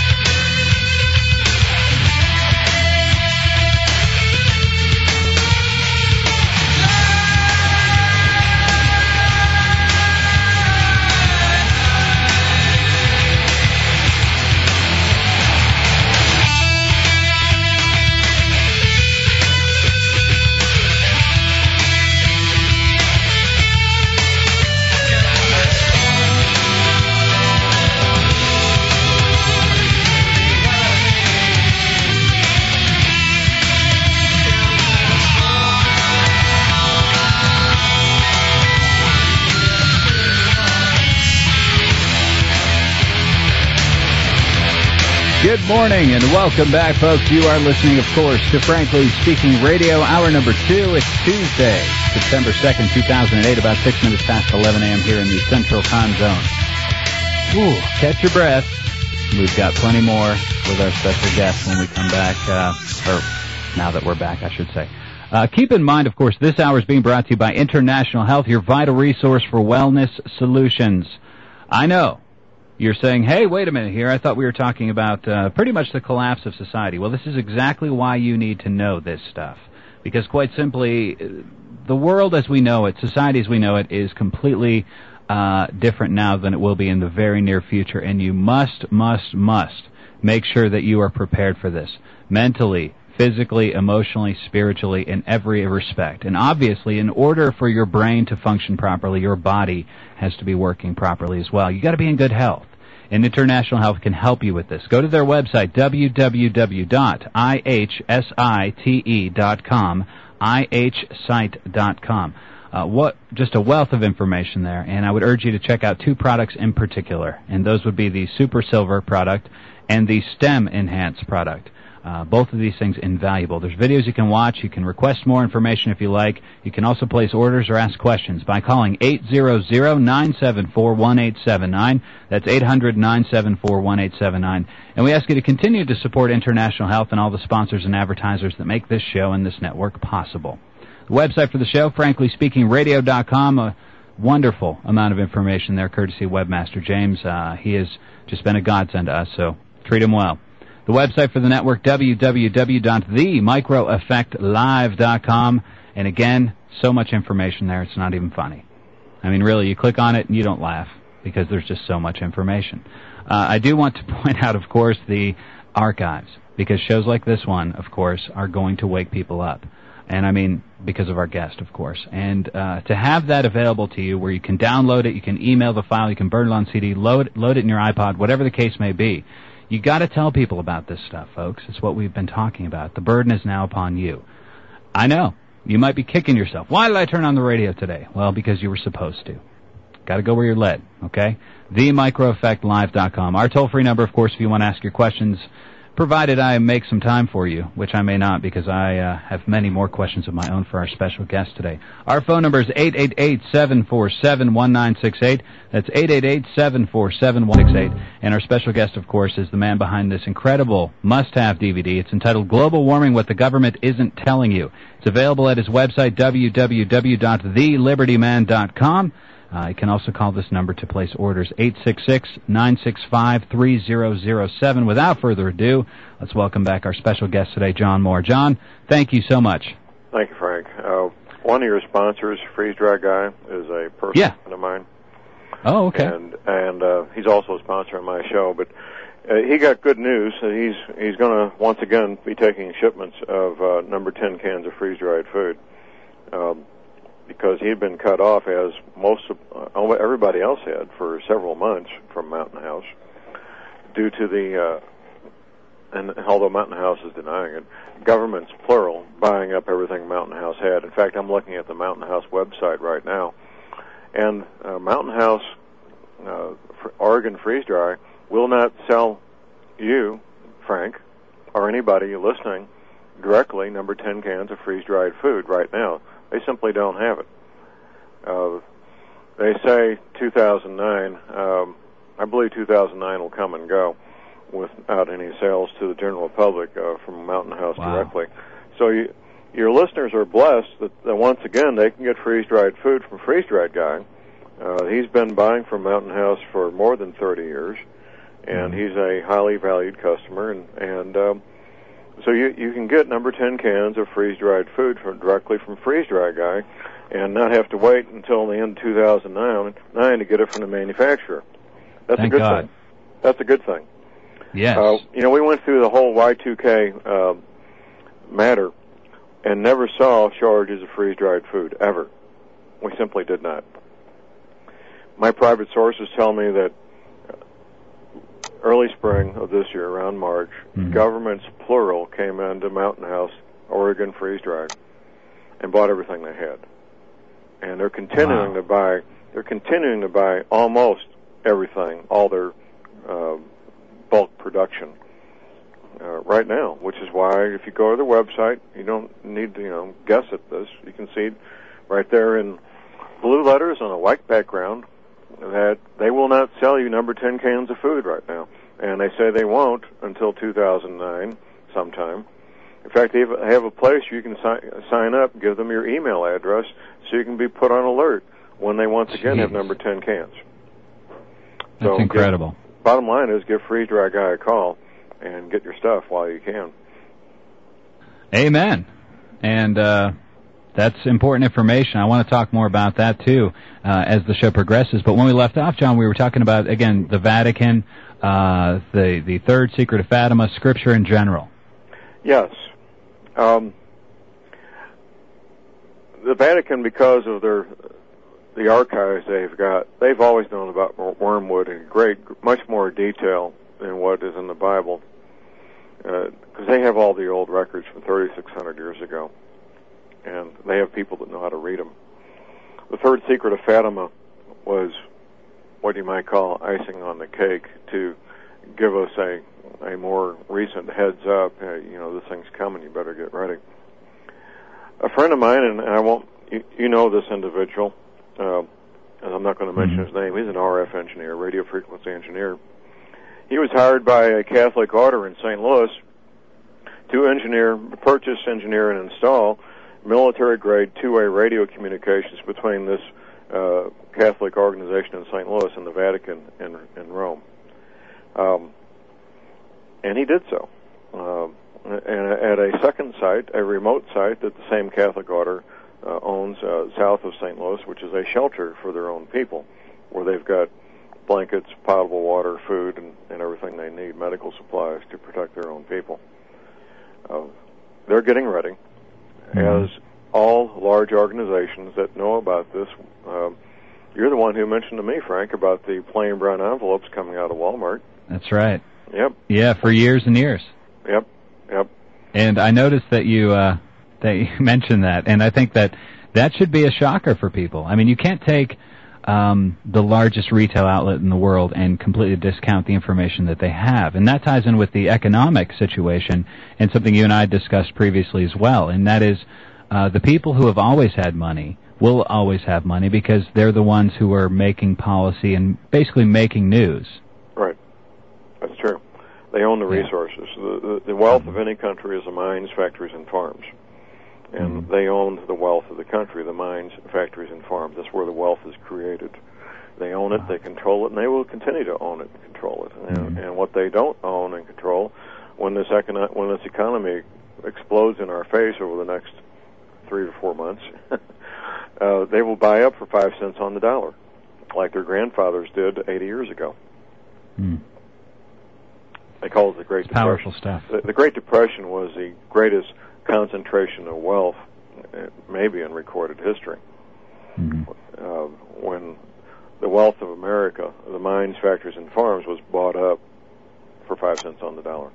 Good morning and welcome back, folks. You are listening, of course, to Frankly Speaking Radio, hour number 2. It's Tuesday, September 2nd, 2008, about 6 minutes past 11 a.m. here in the Central Time Zone. Ooh, catch your breath. We've got plenty more with our special guest when we come back, or now that we're back, I should say. Keep in mind, of course, this hour is being brought to you by International Health, your vital resource for wellness solutions. I know. You're saying, hey, wait a minute here. I thought we were talking about pretty much the collapse of society. Well, this is exactly why you need to know this stuff. Because quite simply, the world as we know it, society as we know it, is completely different now than it will be in the very near future. And you must make sure that you are prepared for this. Mentally, physically, emotionally, spiritually, in every respect. And obviously, in order for your brain to function properly, your body has to be working properly as well. You got to be in good health. And International Health can help you with this. Go to their website, www.ihsite.com, ihsite.com. Just a wealth of information there, and I would urge you to check out 2 products in particular, and those would be the Super Silver product and the STEM Enhanced product. Both of these things invaluable. There's videos you can watch. You can request more information if you like. You can also place orders or ask questions by calling 800-974-1879. That's 800-974-1879. And we ask you to continue to support International Health and all the sponsors and advertisers that make this show and this network possible. The website for the show, franklyspeakingradio.com. A wonderful amount of information there, courtesy of Webmaster James. He has just been a godsend to us, so treat him well. The website for the network, www.themicroeffectlive.com. And again, so much information there, it's not even funny. I mean, really, you click on it and you don't laugh because there's just so much information. I do want to point out, of course, the archives, because shows like this one, of course, are going to wake people up. And I mean, because of our guest, of course. And to have that available to you where you can download it, you can email the file, you can burn it on CD, load it in your iPod, whatever the case may be. You got to tell people about this stuff, folks. It's what we've been talking about. The burden is now upon you. I know. You might be kicking yourself. Why did I turn on the radio today? Well, because you were supposed to. Got to go where you're led, okay? TheMicroEffectLive.com. Our toll-free number, of course, if you want to ask your questions, provided I make some time for you, which I may not because I have many more questions of my own for our special guest today. Our phone number is 888-747-1968. That's 888-747-1968. And our special guest, of course, is the man behind this incredible must-have DVD. It's entitled Global Warming, What the Government Isn't Telling You. It's available at his website, www.thelibertyman.com. You can also call this number to place orders, 866-965-3007. Without further ado, let's welcome back our special guest today, John Moore. John, thank you so much. Thank you, Frank. One of your sponsors, Freeze Dry Guy, is a personal friend of mine. Oh, okay. And he's also a sponsor on my show. But he got good news. He's going to, once again, be taking shipments of number 10 cans of freeze-dried food. Because he had been cut off, as everybody else had, for several months from Mountain House, due to the, and although Mountain House is denying it, governments, plural, buying up everything Mountain House had. In fact, I'm looking at the Mountain House website right now, and Mountain House Oregon Freeze Dry will not sell you, Frank, or anybody listening directly number 10 cans of freeze-dried food right now. They simply don't have it. They say 2009. I believe 2009 will come and go without any sales to the general public from Mountain House directly. So your listeners are blessed that once again they can get freeze-dried food from Freeze Dried Guy. He's been buying from Mountain House for more than 30 years, and he's a highly valued customer. And so you can get number 10 cans of freeze-dried food directly from Freeze Dried Guy, and not have to wait until the end of 2009 to get it from the manufacturer. That's a good thing. That's a good thing. Yes. We went through the whole Y2K matter and never saw shortages of freeze-dried food, ever. We simply did not. My private sources tell me that early spring of this year, around March, governments, plural, came into Mountain House, Oregon Freeze Dry, and bought everything they had. And they're continuing to buy. They're continuing to buy almost everything, all their bulk production right now. Which is why, if you go to their website, you don't need to guess at this. You can see right there in blue letters on a white background that they will not sell you number 10 cans of food right now. And they say they won't until 2009 sometime. In fact, they have a place you can sign up, give them your email address, so you can be put on alert when they once again have number 10 cans. That's incredible. Bottom line is give Freeze Dry Guy a call and get your stuff while you can. Amen. And that's important information. I want to talk more about that, too, as the show progresses. But when we left off, John, we were talking about, again, the Vatican, the third secret of Fatima, Scripture in general. Yes. The Vatican, because of the archives they've always known about wormwood in much more detail than what is in the Bible, because they have all the old records from 3,600 years ago, and they have people that know how to read them. The third secret of Fatima was what you might call icing on the cake to give us a more recent heads up. This thing's coming, you better get ready. A friend of mine, and I won't, you know this individual, and I'm not going to mention his name. He's an RF engineer, radio frequency engineer. He was hired by a Catholic order in St. Louis to purchase, engineer, and install military-grade two-way radio communications between this Catholic organization in St. Louis and the Vatican in Rome. And he did so. And at a second site, a remote site that the same Catholic order owns south of St. Louis, which is a shelter for their own people, where they've got blankets, potable water, food, and everything they need, medical supplies to protect their own people. They're getting ready, as all large organizations that know about this. You're the one who mentioned to me, Frank, about the plain brown envelopes coming out of Walmart. That's right. Yep. Yeah, for years and years. Yep. And I noticed that you mentioned that, and I think that should be a shocker for people. I mean, you can't take the largest retail outlet in the world and completely discount the information that they have. And that ties in with the economic situation and something you and I discussed previously as well, and that is the people who have always had money will always have money because they're the ones who are making policy and basically making news. Right. That's true. They own the resources. The wealth of any country is the mines, factories, and farms. And they own the wealth of the country, the mines, factories, and farms. That's where the wealth is created. They own it, they control it, and they will continue to own it and control it. And what they don't own and control, when this economy explodes in our face over the next 3 to 4 months, they will buy up for 5 cents on the dollar, like their grandfathers did 80 years ago. They call it the Great Depression. Powerful stuff. The Great Depression was the greatest concentration of wealth, maybe in recorded history. When the wealth of America, the mines, factories, and farms, was bought up for 5 cents on the dollar.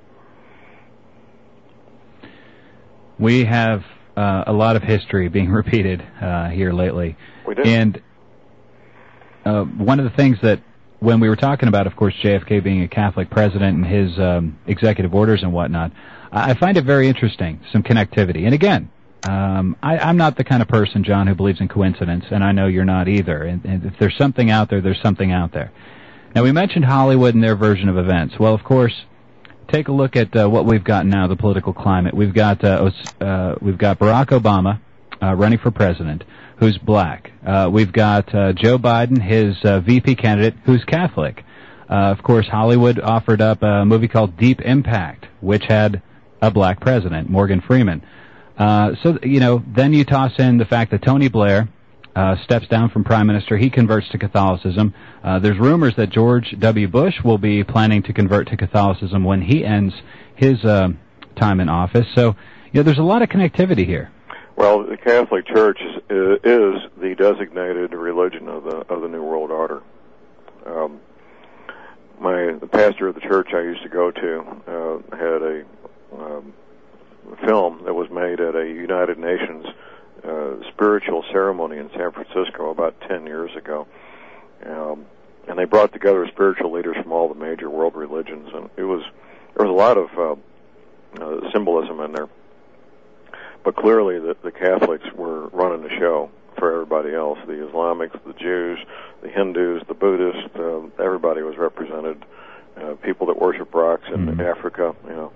We have a lot of history being repeated here lately. We do. And one of the things that when we were talking about, of course, JFK being a Catholic president and his executive orders and whatnot, I find it very interesting, some connectivity. And again, I'm not the kind of person, John, who believes in coincidence, and I know you're not either. And if there's something out there, there's something out there. Now, we mentioned Hollywood and their version of events. Well, of course, take a look at what we've got now, the political climate. We've got Barack Obama running for president, who's black. We've got Joe Biden, his VP candidate, who's Catholic. Of course, Hollywood offered up a movie called Deep Impact, which had a black president, Morgan Freeman. So, then you toss in the fact that Tony Blair steps down from prime minister. He converts to Catholicism. There's rumors that George W. Bush will be planning to convert to Catholicism when he ends his time in office. So, there's a lot of connectivity here. Well, the Catholic Church is the designated religion of the New World Order. The pastor of the church I used to go to had a film that was made at a United Nations spiritual ceremony in San Francisco about 10 years ago. And they brought together spiritual leaders from all the major world religions, and there was a lot of symbolism in there. But clearly the Catholics were running the show for everybody else. The Islamics, the Jews, the Hindus, the Buddhists, everybody was represented. People that worship rocks in Africa,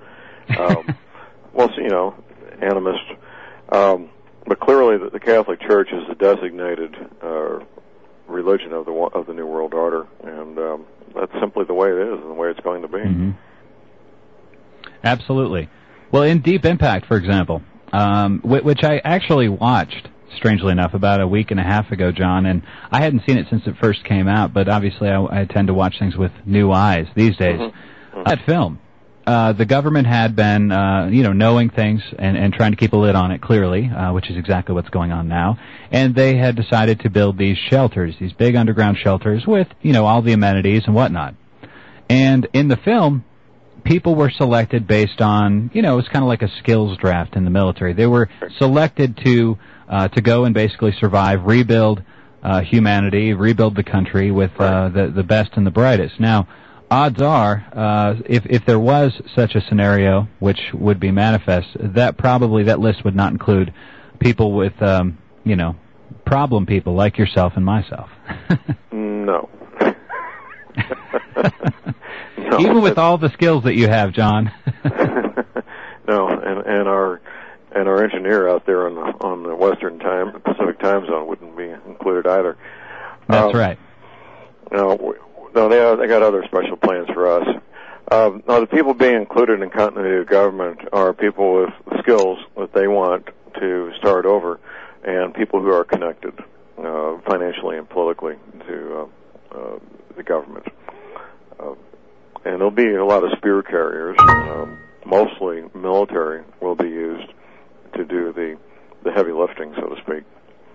animists. But clearly the Catholic Church is the designated religion of the New World Order, and that's simply the way it is and the way it's going to be. Mm-hmm. Absolutely. Well, in Deep Impact, for example, which I actually watched, strangely enough, about a week and a half ago, John, and I hadn't seen it since it first came out, but obviously I tend to watch things with new eyes these days. Mm-hmm. That film, the government had been, knowing things and trying to keep a lid on it, clearly, which is exactly what's going on now, and they had decided to build these shelters, these big underground shelters with, all the amenities and whatnot. And in the film, people were selected based on, it was kind of like a skills draft in the military. They were selected to go and basically survive, rebuild humanity, rebuild the country with the best and the brightest. Now, odds are, if there was such a scenario, which would be manifest, that list would not include people with, problem people like yourself and myself. No. No. Even with all the skills that you have, John. No, and our engineer out there on the Western time, Pacific time zone wouldn't be included either. That's right. No, they got other special plans for us. Now, the people being included in continuity of government are people with skills that they want to start over, and people who are connected financially and politically to the government. And there'll be a lot of spear carriers, mostly military, will be used to do the heavy lifting, so to speak.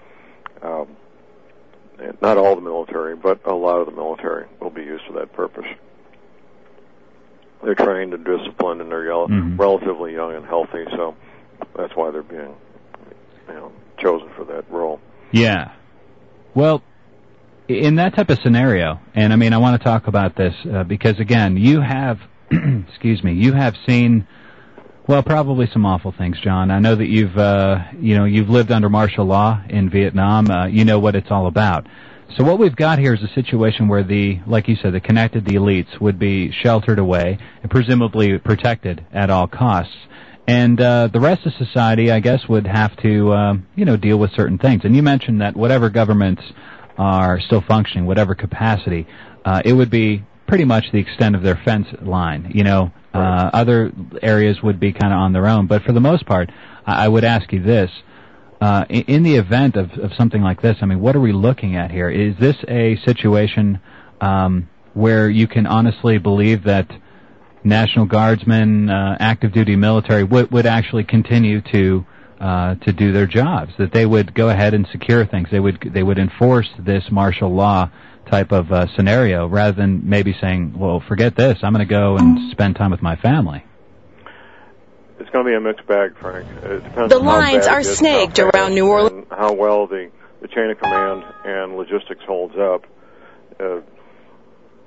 And not all the military, but a lot of the military will be used for that purpose. They're trained and disciplined, and they're relatively young and healthy, so that's why they're being chosen for that role. Yeah. Well, in that type of scenario, and I want to talk about this because, again, you have, you have seen, well, probably some awful things, John. I know that you've lived under martial law in Vietnam. You know what it's all about. So what we've got here is a situation where like you said, the elites would be sheltered away and presumably protected at all costs. And the rest of society, I guess, would have to, deal with certain things. And you mentioned that whatever governments are still functioning, whatever capacity, it would be pretty much the extent of their fence line. Other areas would be kind of on their own. But for the most part, I would ask you this. In the event of something like this, what are we looking at here? Is this a situation where you can honestly believe that National Guardsmen, active duty military would actually continue to do their jobs, that they would go ahead and secure things, they would enforce this martial law type of scenario, rather than maybe saying, well, forget this, I'm going to go and spend time with my family? It's going to be a mixed bag, Frank. It depends the lines are snaked around New Orleans. And how well the chain of command and logistics holds up.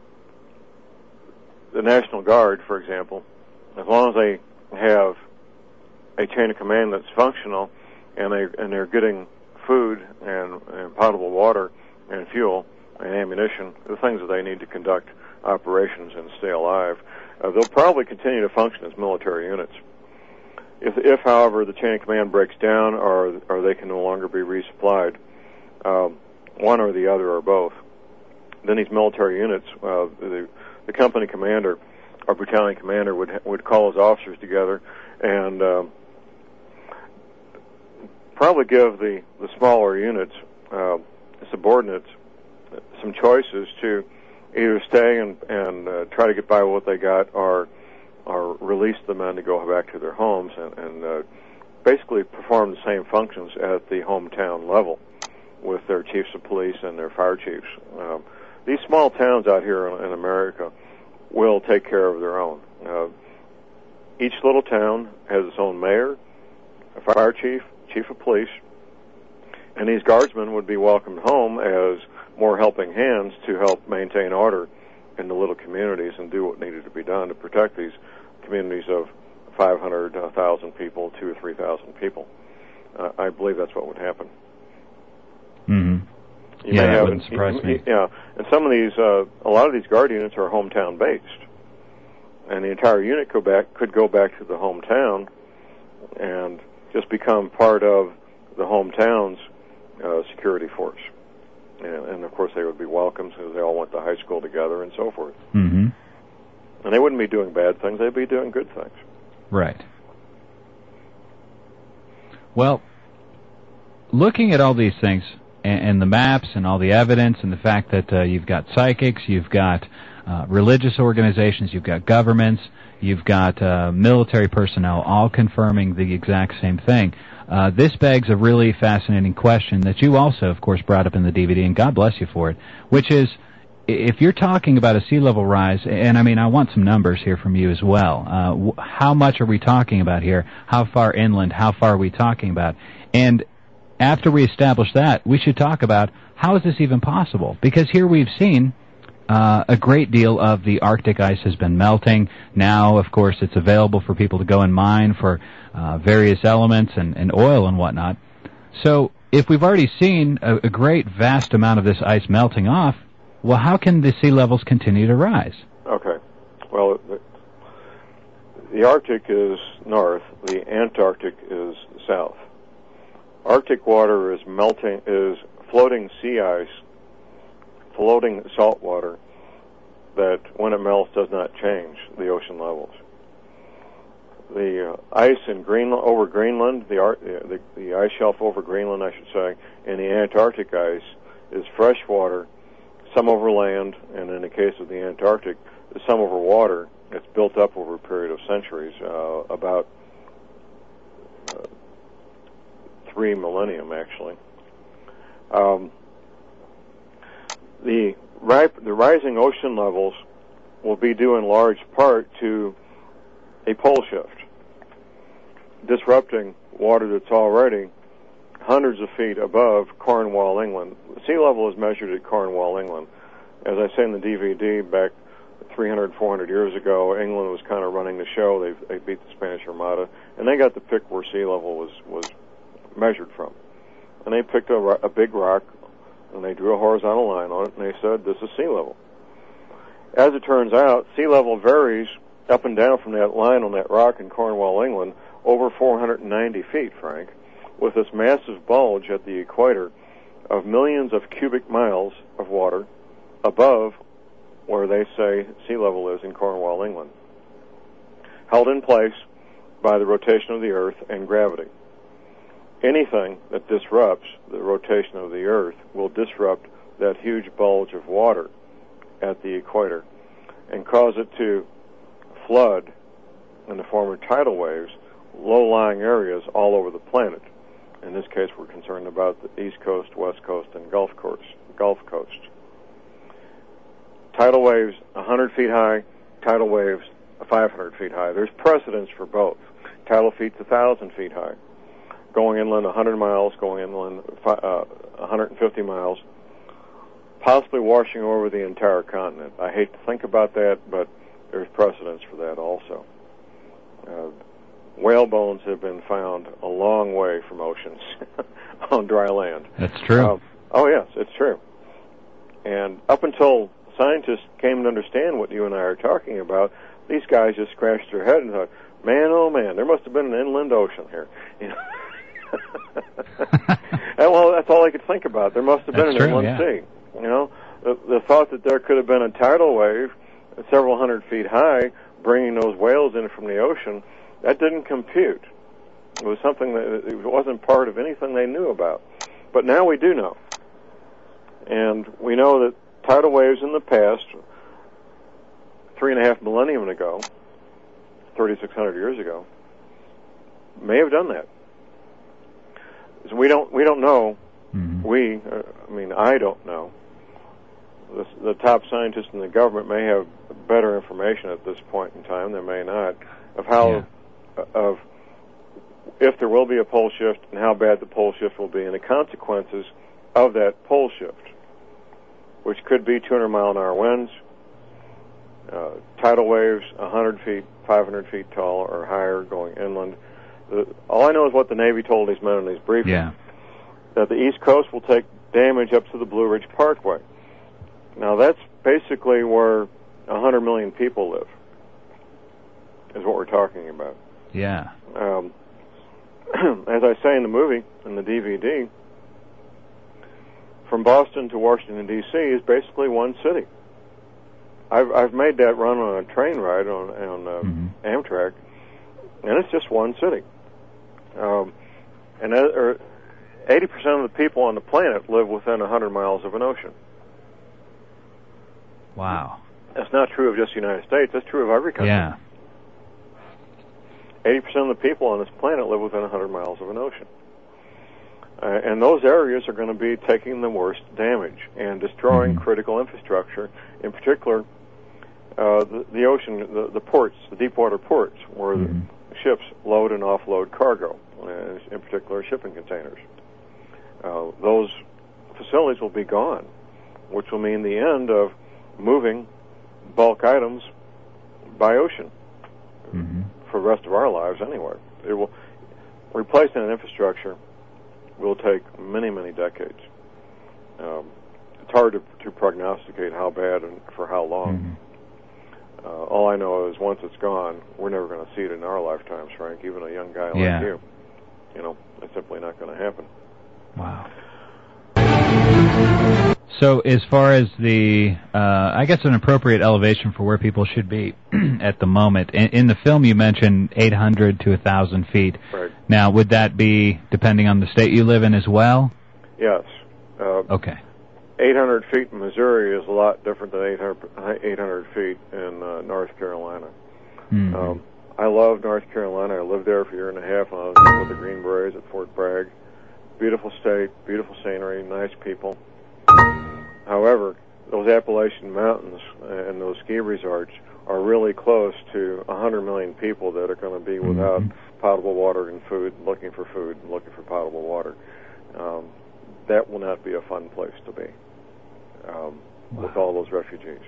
the National Guard, for example, as long as they have a chain of command that's functional, and they're getting food and potable water and fuel and ammunition, the things that they need to conduct operations and stay alive, they'll probably continue to function as military units. If, however, the chain of command breaks down or they can no longer be resupplied, one or the other or both, then these military units, the company commander or battalion commander would call his officers together and probably give the smaller units, subordinates, some choices to either stay and try to get by with what they got, or release the men to go back to their homes and basically perform the same functions at the hometown level with their chiefs of police and their fire chiefs. These small towns out here in America will take care of their own. Each little town has its own mayor, a fire chief, chief of police, and these guardsmen would be welcomed home as more helping hands to help maintain order in the little communities and do what needed to be done to protect these communities of 500, 1,000 people, 2,000 or 3,000 people. I believe that's what would happen. Mm-hmm. That wouldn't surprise me. Yeah, and some of these, a lot of these guard units are hometown based, and the entire unit could go back to the hometown and just become part of the hometown's security force. And of course, they would be welcomed because they all went to high school together and so forth. Mm-hmm. And they wouldn't be doing bad things; they'd be doing good things. Right. Well, looking at all these things and the maps and all the evidence and the fact that you've got psychics, you've got religious organizations, you've got governments, you've got military personnel all confirming the exact same thing. This begs a really fascinating question that you also, of course, brought up in the DVD, and God bless you for it, which is, if you're talking about a sea level rise, and I mean, I want some numbers here from you as well. How much are we talking about here? How far inland? How far are we talking about? And after we establish that, we should talk about how is this even possible? Because here we've seen a great deal of the Arctic ice has been melting. Now, of course, it's available for people to go and mine for various elements and oil and whatnot. So if we've already seen a great, vast amount of this ice melting off, well, how can the sea levels continue to rise? Okay. Well, the Arctic is north. The Antarctic is south. Arctic water is floating sea ice, floating salt water that, when it melts, does not change the ocean levels. The ice in Greenland, over Greenland, the ice shelf over Greenland, I should say, and the Antarctic ice is fresh water, some over land, and in the case of the Antarctic, some over water. It's built up over a period of centuries, about 3 millennium, actually. The rising ocean levels will be due in large part to a pole shift, disrupting water that's already hundreds of feet above Cornwall, England. Sea level is measured at Cornwall, England. As I say in the DVD, back 300, 400 years ago, England was kind of running the show. They beat the Spanish Armada, and they got to pick where sea level was measured from. And they picked a big rock, and they drew a horizontal line on it, and they said, this is sea level. As it turns out, sea level varies up and down from that line on that rock in Cornwall, England, over 490 feet, Frank, with this massive bulge at the equator of millions of cubic miles of water above where they say sea level is in Cornwall, England, held in place by the rotation of the Earth and gravity. Anything that disrupts the rotation of the Earth will disrupt that huge bulge of water at the equator and cause it to flood in the form of tidal waves low-lying areas all over the planet. In this case, we're concerned about the East Coast, West Coast, and Gulf Coast. Tidal waves 100 feet high, tidal waves 500 feet high. There's precedence for both. Tidal feet's 1,000 feet high. Going inland 100 miles, going inland 150 miles, possibly washing over the entire continent. I hate to think about that, but there's precedence for that also. Whale bones have been found a long way from oceans on dry land. That's true. Oh, yes, it's true. And up until scientists came to understand what you and I are talking about, these guys just scratched their head and thought, man, oh man, there must have been an inland ocean here. You know? And well, that's all I could think about. There must have been an inland sea. You know, the thought that there could have been a tidal wave several hundred feet high bringing those whales in from the ocean, that didn't compute. It was something that it wasn't part of anything they knew about. But now we do know. And we know that tidal waves in the past, 3.5 millennium ago, 3,600 years ago, may have done that. So we don't know. Mm-hmm. I don't know. The top scientists in the government may have better information at this point in time. They may not of how of if there will be a pole shift and how bad the pole shift will be and the consequences of that pole shift, which could be 200-mile-an-hour winds, tidal waves 100 feet, 500 feet tall or higher going inland. All I know is what the Navy told these men in these briefings, that the East Coast will take damage up to the Blue Ridge Parkway. Now, that's basically where 100 million people live, is what we're talking about. Yeah. As I say in the movie, in the DVD, from Boston to Washington, D.C. is basically one city. I've made that run on a train ride on Amtrak, and it's just one city. And 80% of the people on the planet live within 100 miles of an ocean. Wow. That's not true of just the United States. That's true of every country. Yeah. 80% of the people on this planet live within 100 miles of an ocean. And those areas are going to be taking the worst damage and destroying critical infrastructure, in particular the ocean, the ports, the deep water ports, where the ships load and offload cargo, in particular shipping containers. Those facilities will be gone, which will mean the end of moving bulk items by ocean for the rest of our lives anyway. It will replacing an infrastructure will take many, many decades. It's hard to prognosticate how bad and for how long. All I know is once it's gone, we're never going to see it in our lifetimes, Frank. Even a young guy like you, it's simply not going to happen. Wow. So as far as the, I guess an appropriate elevation for where people should be at the moment, in the film you mentioned 800 to 1,000 feet. Right. Now, would that be depending on the state you live in as well? Yes. Okay. 800 feet in Missouri is a lot different than 800 feet in North Carolina. I love North Carolina. I lived there for a year and a half when I was with the Green Berets at Fort Bragg. Beautiful state, beautiful scenery, nice people. However, those Appalachian Mountains and those ski resorts are really close to 100 million people that are going to be without potable water and food, looking for potable water. That will not be a fun place to be with all those refugees.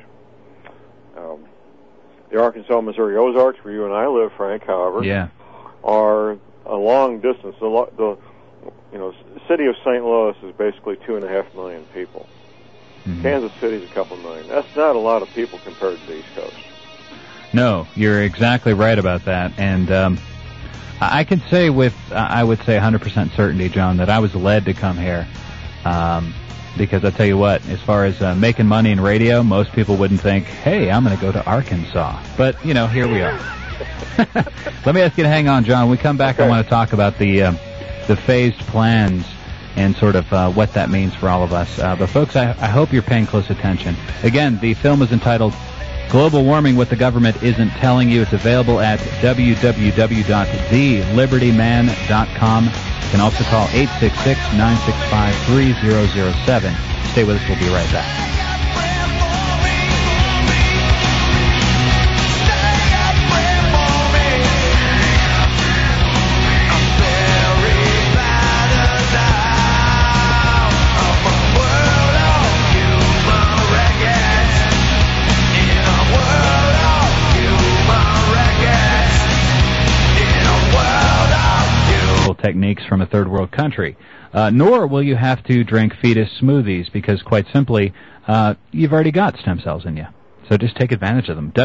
The Arkansas-Missouri Ozarks, where you and I live, Frank, however, are a long distance. The city of St. Louis is basically 2.5 million people. Kansas City's a couple million. That's not a lot of people compared to the East Coast. No, you're exactly right about that. And I can say with, I would say 100% certainty, John, that I was led to come here. Because I tell you what, as far as making money in radio, most people wouldn't think, hey, I'm going to go to Arkansas. But, here we are. Let me ask you to hang on, John. When we come back, I want to talk about the phased plans and sort of what that means for all of us. But, folks, I hope you're paying close attention. Again, the film is entitled Global Warming, What the Government Isn't Telling You. It's available at www.thelibertyman.com. You can also call 866-965-3007. Stay with us. We'll be right back. techniques from a third world country. Nor will you have to drink fetus smoothies because, quite simply, you've already got stem cells in you. So just take advantage of them.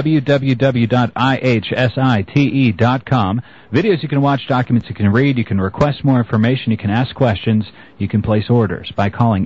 www.ihsite.com. Videos you can watch, documents you can read, you can request more information, you can ask questions, you can place orders by calling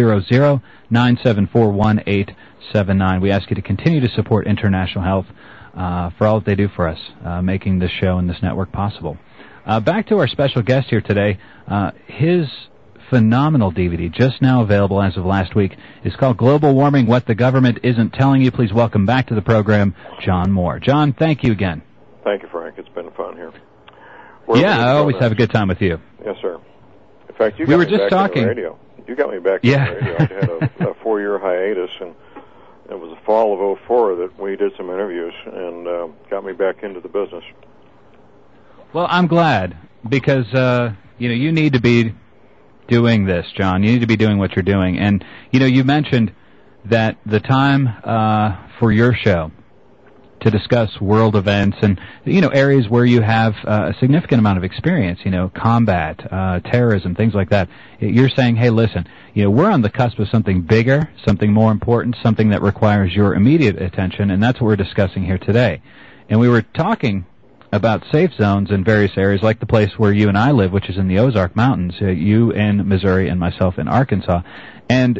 800-974-1879. We ask you to continue to support International Health for all that they do for us, making this show and this network possible. Back to our special guest here today. His phenomenal DVD, just now available as of last week, is called Global Warming, What the Government Isn't Telling You. Please welcome back to the program, John Moore. John, thank you again. Thank you, Frank. It's been fun here. I always have a good time with you. Yes, sir. In fact, you got me back on the radio. You got me back on the radio. I had a 4-year hiatus, and it was the fall of 2004 that we did some interviews and got me back into the business. Well, I'm glad, because you need to be doing this, John. You need to be doing what you're doing. And, you mentioned that the time for your show to discuss world events and, areas where you have a significant amount of experience, combat, terrorism, things like that. You're saying, hey, listen, we're on the cusp of something bigger, something more important, something that requires your immediate attention, and that's what we're discussing here today. And we were talking about safe zones in various areas, like the place where you and I live, which is in the Ozark Mountains, you in Missouri and myself in Arkansas. And,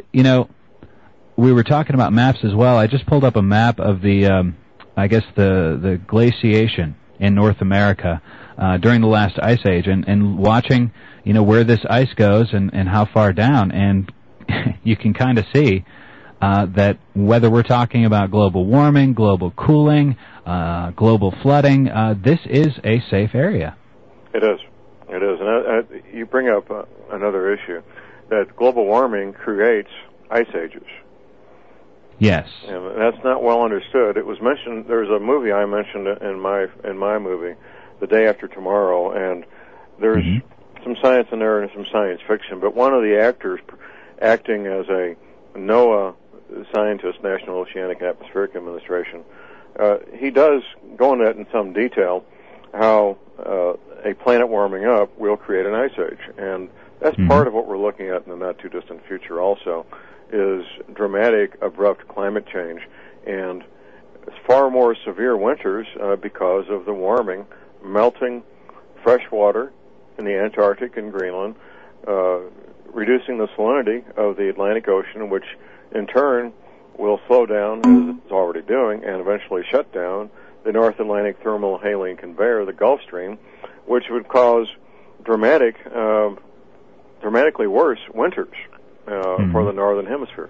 we were talking about maps as well. I just pulled up a map of the glaciation in North America during the last ice age, and watching, where this ice goes and how far down. And you can kind of see that whether we're talking about global warming, global cooling, global flooding, this is a safe area. It is. And you bring up another issue, that global warming creates ice ages. Yes. And that's not well understood. It was mentioned, there's a movie I mentioned in my movie, The Day After Tomorrow, and there's some science in there and some science fiction, but one of the actors acting as a NOAA scientist, National Oceanic and Atmospheric Administration, he does go into that in some detail, how a planet warming up will create an ice age. And that's part of what we're looking at in the not-too-distant future also, is dramatic, abrupt climate change, and far more severe winters because of the warming, melting fresh water in the Antarctic and Greenland, reducing the salinity of the Atlantic Ocean, which in turn will slow down, as it's already doing, and eventually shut down the North Atlantic Thermal Haline Conveyor, the Gulf Stream, which would cause dramatically worse winters for the Northern Hemisphere.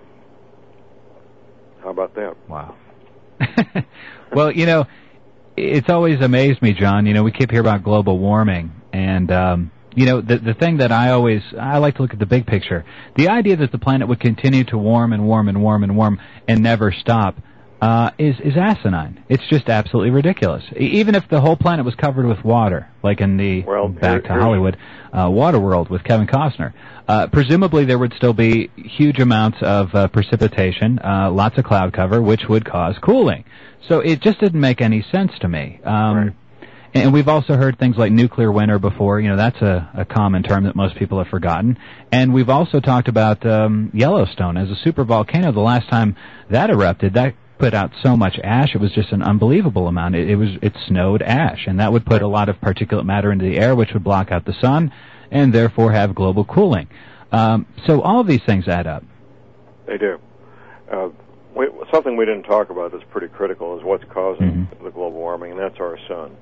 How about that? Wow. Well, it's always amazed me, John. We keep hearing about global warming, and the thing that I like to look at the big picture. The idea that the planet would continue to warm and warm and warm and warm and never stop is asinine. It's just absolutely ridiculous. Even if the whole planet was covered with water, like in the Back to Hollywood Waterworld with Kevin Costner, presumably there would still be huge amounts of precipitation, lots of cloud cover, which would cause cooling. So it just didn't make any sense to me. Right. And we've also heard things like nuclear winter before. That's a common term that most people have forgotten. And we've also talked about Yellowstone as a supervolcano. The last time that erupted, that put out so much ash, it was just an unbelievable amount. It snowed ash, and that would put a lot of particulate matter into the air, which would block out the sun, and therefore have global cooling. So all of these things add up. They do. Something we didn't talk about that's pretty critical is what's causing the global warming, and that's our sun.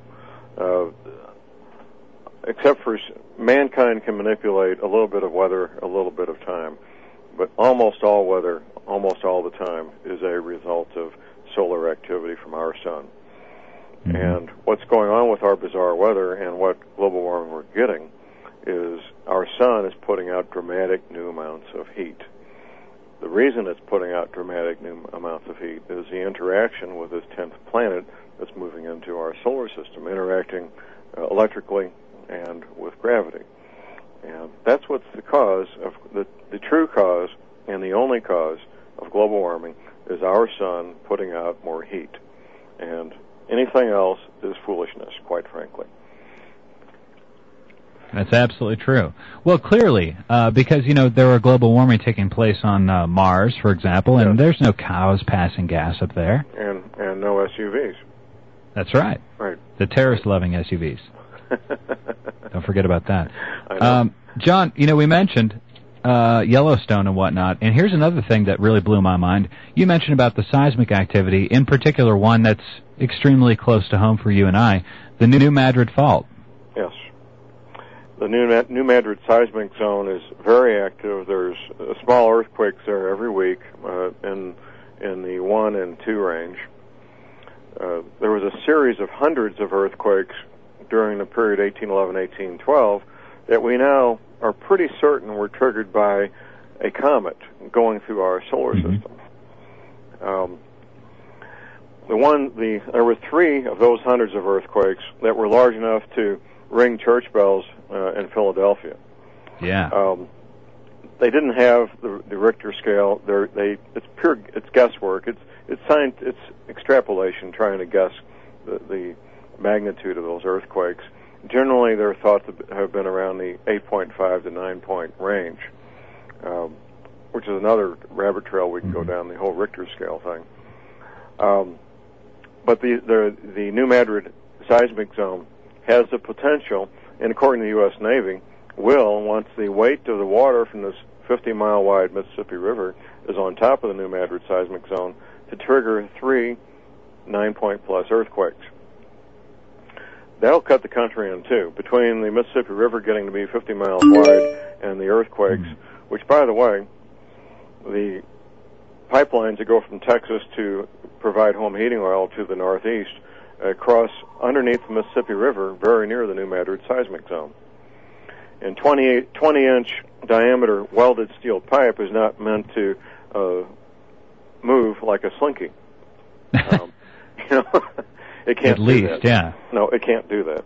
Except for mankind can manipulate a little bit of weather, a little bit of time, but almost all weather, almost all the time, is a result of solar activity from our sun. And what's going on with our bizarre weather and what global warming we're getting is our sun is putting out dramatic new amounts of heat. The reason it's putting out dramatic new amounts of heat is the interaction with this 10th planet that's moving into our solar system, interacting electrically and with gravity. And that's what's the cause of the true cause and the only cause of global warming is our sun putting out more heat. And anything else is foolishness, quite frankly. That's absolutely true. Well, clearly, because, there were global warming taking place on Mars, for example, and there's no cows passing gas up there. And no SUVs. That's right. Right. The terrorist-loving SUVs. Don't forget about that. I know. John, we mentioned Yellowstone and whatnot, and here's another thing that really blew my mind. You mentioned about the seismic activity, in particular one that's extremely close to home for you and I, the New Madrid Fault. Yes. The New Madrid seismic zone is very active. There's small earthquakes there every week in the 1 and 2 range. There was a series of hundreds of earthquakes during the period 1811-1812 that we now are pretty certain were triggered by a comet going through our solar system. There were 3 of those hundreds of earthquakes that were large enough to ring church bells in Philadelphia. Yeah. They didn't have the Richter scale. It's guesswork. It's extrapolation, trying to guess the magnitude of those earthquakes. Generally, they're thought to have been around the 8.5 to 9-point range, which is another rabbit trail we can go down, the whole Richter scale thing. But the New Madrid seismic zone has the potential, and according to the U.S. Navy, once the weight of the water from this 50-mile wide Mississippi River is on top of the New Madrid seismic zone, to trigger 3 9-point plus earthquakes. That'll cut the country in two. Between the Mississippi River getting to be 50 miles wide and the earthquakes, which, by the way, the pipelines that go from Texas to provide home heating oil to the northeast cross underneath the Mississippi River very near the New Madrid seismic zone. And 20-inch diameter welded steel pipe is not meant to move like a slinky. It can't do that. Yeah. No, it can't do that.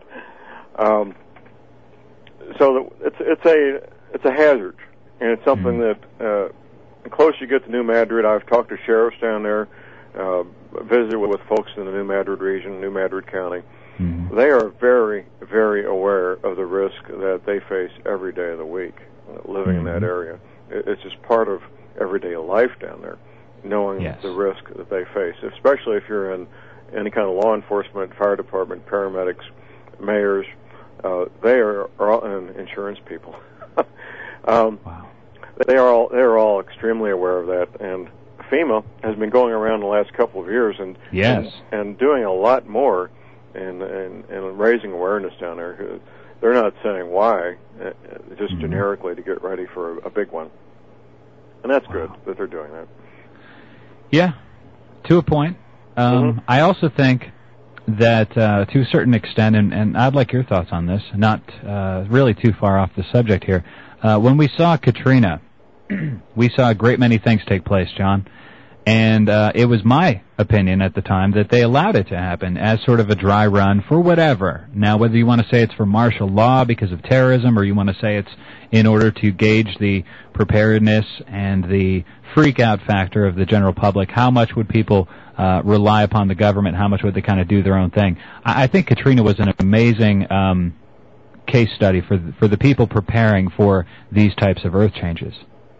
So it's a hazard, and it's something that the closer you get to New Madrid, I've talked to sheriffs down there, visited with folks in the New Madrid region, New Madrid County. They are very, very aware of the risk that they face every day of the week living in that area. It's just part of everyday life down there, knowing the risk that they face, especially if you're in any kind of law enforcement, fire department, paramedics, mayors. They are all, and insurance people. Wow. They're all extremely aware of that, and FEMA has been going around the last couple of years and doing a lot more and raising awareness down there. They're not saying why, just generically to get ready for a big one. And that's good that they're doing that. Yeah, to a point. I also think that to a certain extent, and I'd like your thoughts on this, not really too far off the subject here, when we saw Katrina, we saw a great many things take place, John, and it was my opinion at the time that they allowed it to happen as sort of a dry run for whatever. Now, whether you want to say it's for martial law because of terrorism, or you want to say it's in order to gauge the preparedness and the freak-out factor of the general public, how much would people rely upon the government, how much would they kind of do their own thing? I think Katrina was an amazing case study for the people preparing for these types of earth changes.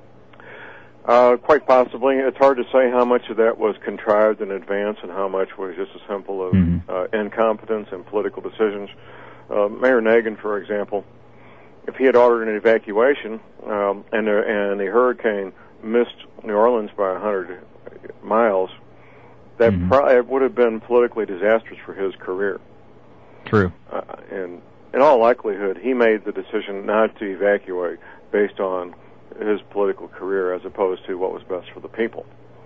Quite possibly. It's hard to say how much of that was contrived in advance and how much was just as simple of incompetence and political decisions. Mayor Nagin, for example, if he had ordered an evacuation and the hurricane missed New Orleans by 100 miles, that probably would have been politically disastrous for his career. True. And in all likelihood, he made the decision not to evacuate based on his political career as opposed to what was best for the people,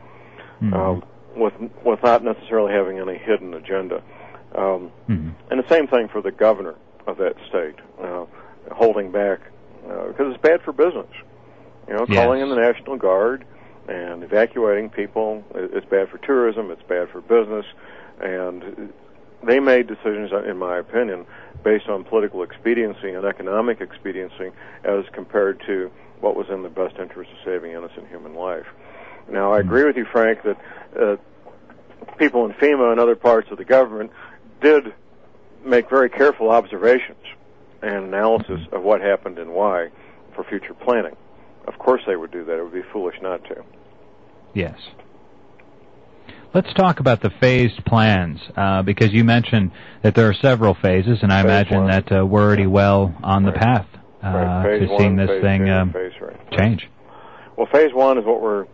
without necessarily having any hidden agenda. And the same thing for the governor of that state, holding back, because it's bad for business. Calling in the National Guard and evacuating people, it's bad for tourism, it's bad for business, and they made decisions, in my opinion, based on political expediency and economic expediency as compared to what was in the best interest of saving innocent human life. Now, I agree with you, Frank, that people in FEMA and other parts of the government did make very careful observations and analysis of what happened and why for future planning. Of course they would do that. It would be foolish not to. Yes. Let's talk about the phased plans, because you mentioned that there are several phases, and I imagine that we're already well on the path to seeing this thing change. Well, phase one is what we're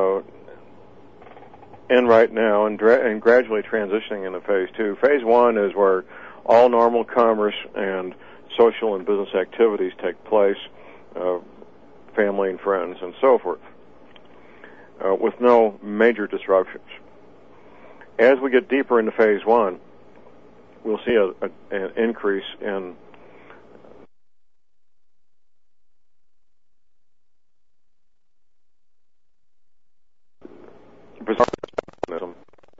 in right now, and gradually transitioning into phase two. Phase one is where all normal commerce and social and business activities take place, family and friends and so forth, with no major disruptions. As we get deeper into phase one, we'll see an increase in bizarre.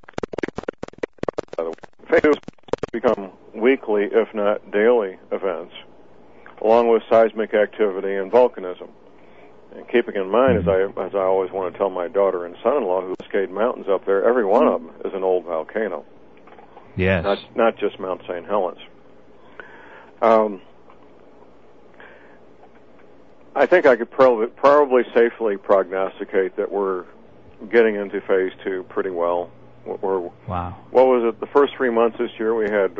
Phases become weekly, if not daily, events, along with seismic activity and volcanism. And keeping in mind, as I always want to tell my daughter and son-in-law who Cascade Mountains up there, every one of them is an old volcano. Yes. Not just Mount St. Helens. I think I could probably safely prognosticate that we're getting into phase two pretty well. Wow. What was it? The first 3 months this year, we had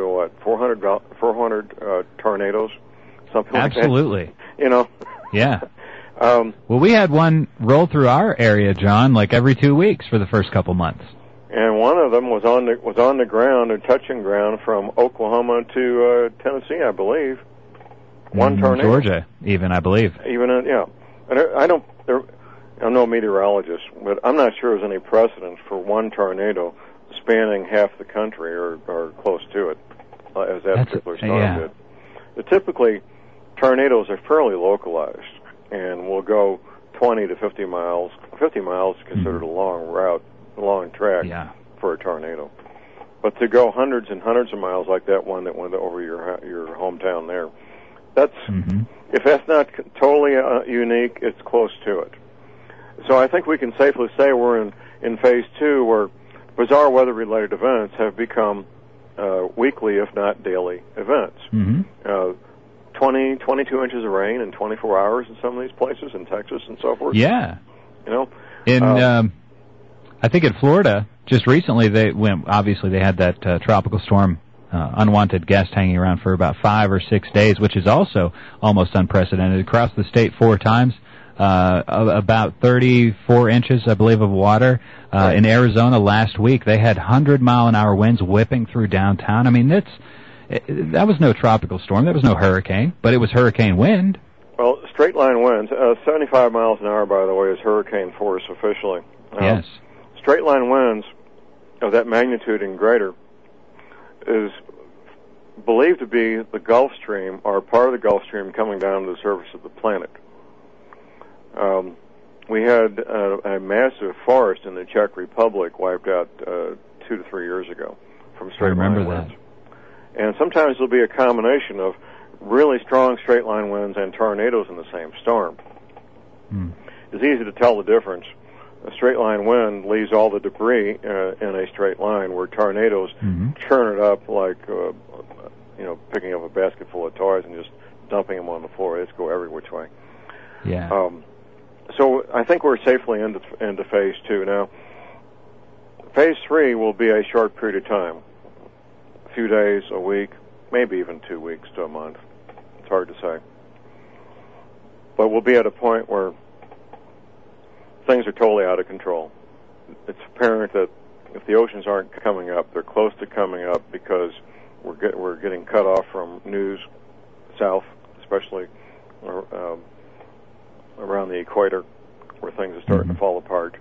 400 tornadoes, something like that. Absolutely. You know. Yeah. Well, we had one roll through our area, John, like every 2 weeks for the first couple months. And one of them was on the ground and touching ground from Oklahoma to Tennessee, I believe. One tornado. Georgia, even, I believe. Yeah. And I'm no meteorologist, but I'm not sure there's any precedent for one tornado spanning half the country or close to it, as that particular storm did. But typically, tornadoes are fairly localized and will go 20 to 50 miles. 50 miles is considered a long route, a long track for a tornado. But to go hundreds and hundreds of miles like that one that went over your hometown there, that's if that's not totally unique, it's close to it. So I think we can safely say we're in phase two, where bizarre weather-related events have become weekly, if not daily, events. 22 inches of rain in 24 hours in some of these places, in Texas and so forth. Yeah. You know? I think in Florida, just recently, they had that tropical storm, unwanted guest hanging around for about 5 or 6 days, which is also almost unprecedented. Across the state 4 times. About 34 inches, I believe, of water. In Arizona last week, they had 100-mile-an-hour winds whipping through downtown. I mean, that was no tropical storm. That was no hurricane, but it was hurricane wind. Well, straight-line winds, 75 miles an hour, by the way, is hurricane force officially. Yes. Straight-line winds of that magnitude and greater is believed to be the Gulf Stream, or part of the Gulf Stream, coming down to the surface of the planet. We had a massive forest in the Czech Republic wiped out 2 to 3 years ago from straight-line winds. And sometimes there'll be a combination of really strong straight-line winds and tornadoes in the same storm. It's easy to tell the difference. A straight-line wind leaves all the debris in a straight line, where tornadoes churn it up like, picking up a basket full of toys and just dumping them on the floor. They just go every which way. Yeah. So I think we're safely into phase two. Now, phase three will be a short period of time. A few days, a week, maybe even 2 weeks to a month. It's hard to say. But we'll be at a point where things are totally out of control. It's apparent that if the oceans aren't coming up, they're close to coming up, because we're getting cut off from news south, especially around the equator, where things are starting to fall apart.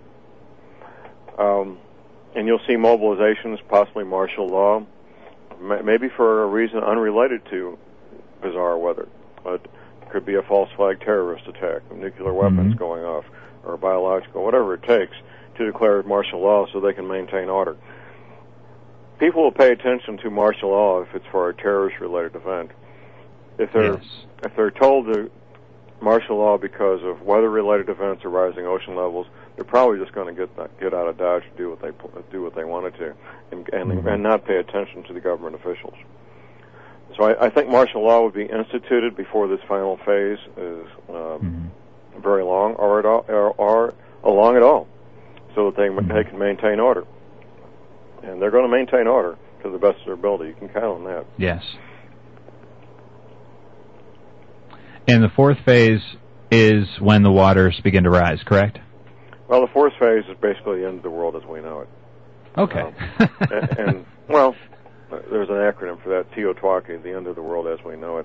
And you'll see mobilizations, possibly martial law, maybe for a reason unrelated to bizarre weather. But it could be a false flag terrorist attack, nuclear weapons going off, or biological, whatever it takes to declare martial law so they can maintain order. People will pay attention to martial law if it's for a terrorist-related event. If they're told to martial law because of weather-related events or rising ocean levels, they're probably just going to get out of Dodge and do what they wanted to, and not pay attention to the government officials. So I think martial law would be instituted before this final phase is very long or along at all, so that they can maintain order. And they're going to maintain order to the best of their ability. You can count on that. Yes. And the fourth phase is when the waters begin to rise, correct? Well, the fourth phase is basically the end of the world as we know it. Okay. Well, there's an acronym for that, Teotihuacan, the end of the world as we know it.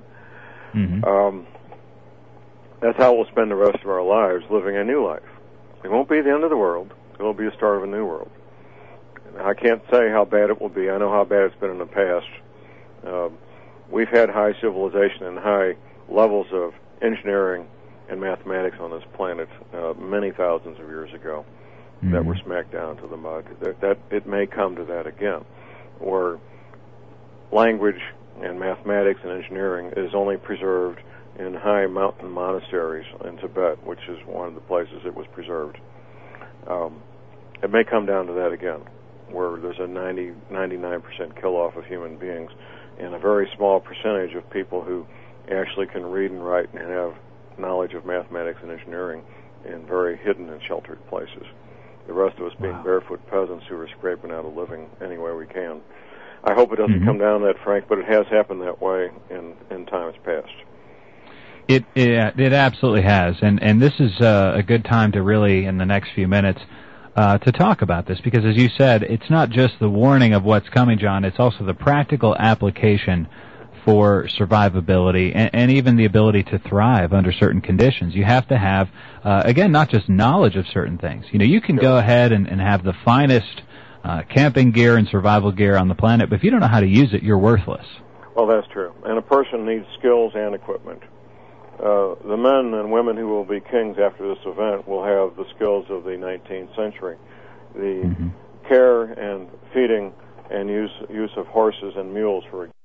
That's how we'll spend the rest of our lives, living a new life. It won't be the end of the world. It will be the start of a new world. I can't say how bad it will be. I know how bad it's been in the past. We've had high civilization and high levels of engineering and mathematics on this planet many thousands of years ago that were smacked down to the mud. That it may come to that again, where language and mathematics and engineering is only preserved in high mountain monasteries in Tibet, which is one of the places it was preserved. It may come down to that again, where there's a 99% kill-off of human beings and a very small percentage of people who actually can read and write and have knowledge of mathematics and engineering in very hidden and sheltered places. The rest of us being barefoot peasants who are scraping out a living any way we can. I hope it doesn't come down that, Frank, but it has happened that way in times past. It absolutely has, and this is a good time to really, in the next few minutes, to talk about this, because as you said, it's not just the warning of what's coming, John, it's also the practical application for survivability and even the ability to thrive under certain conditions. You have to have, again, not just knowledge of certain things. You know, you can go ahead and have the finest camping gear and survival gear on the planet, but if you don't know how to use it, you're worthless. Well, that's true. And a person needs skills and equipment. The men and women who will be kings after this event will have the skills of the 19th century. The care and feeding and use of horses and mules, for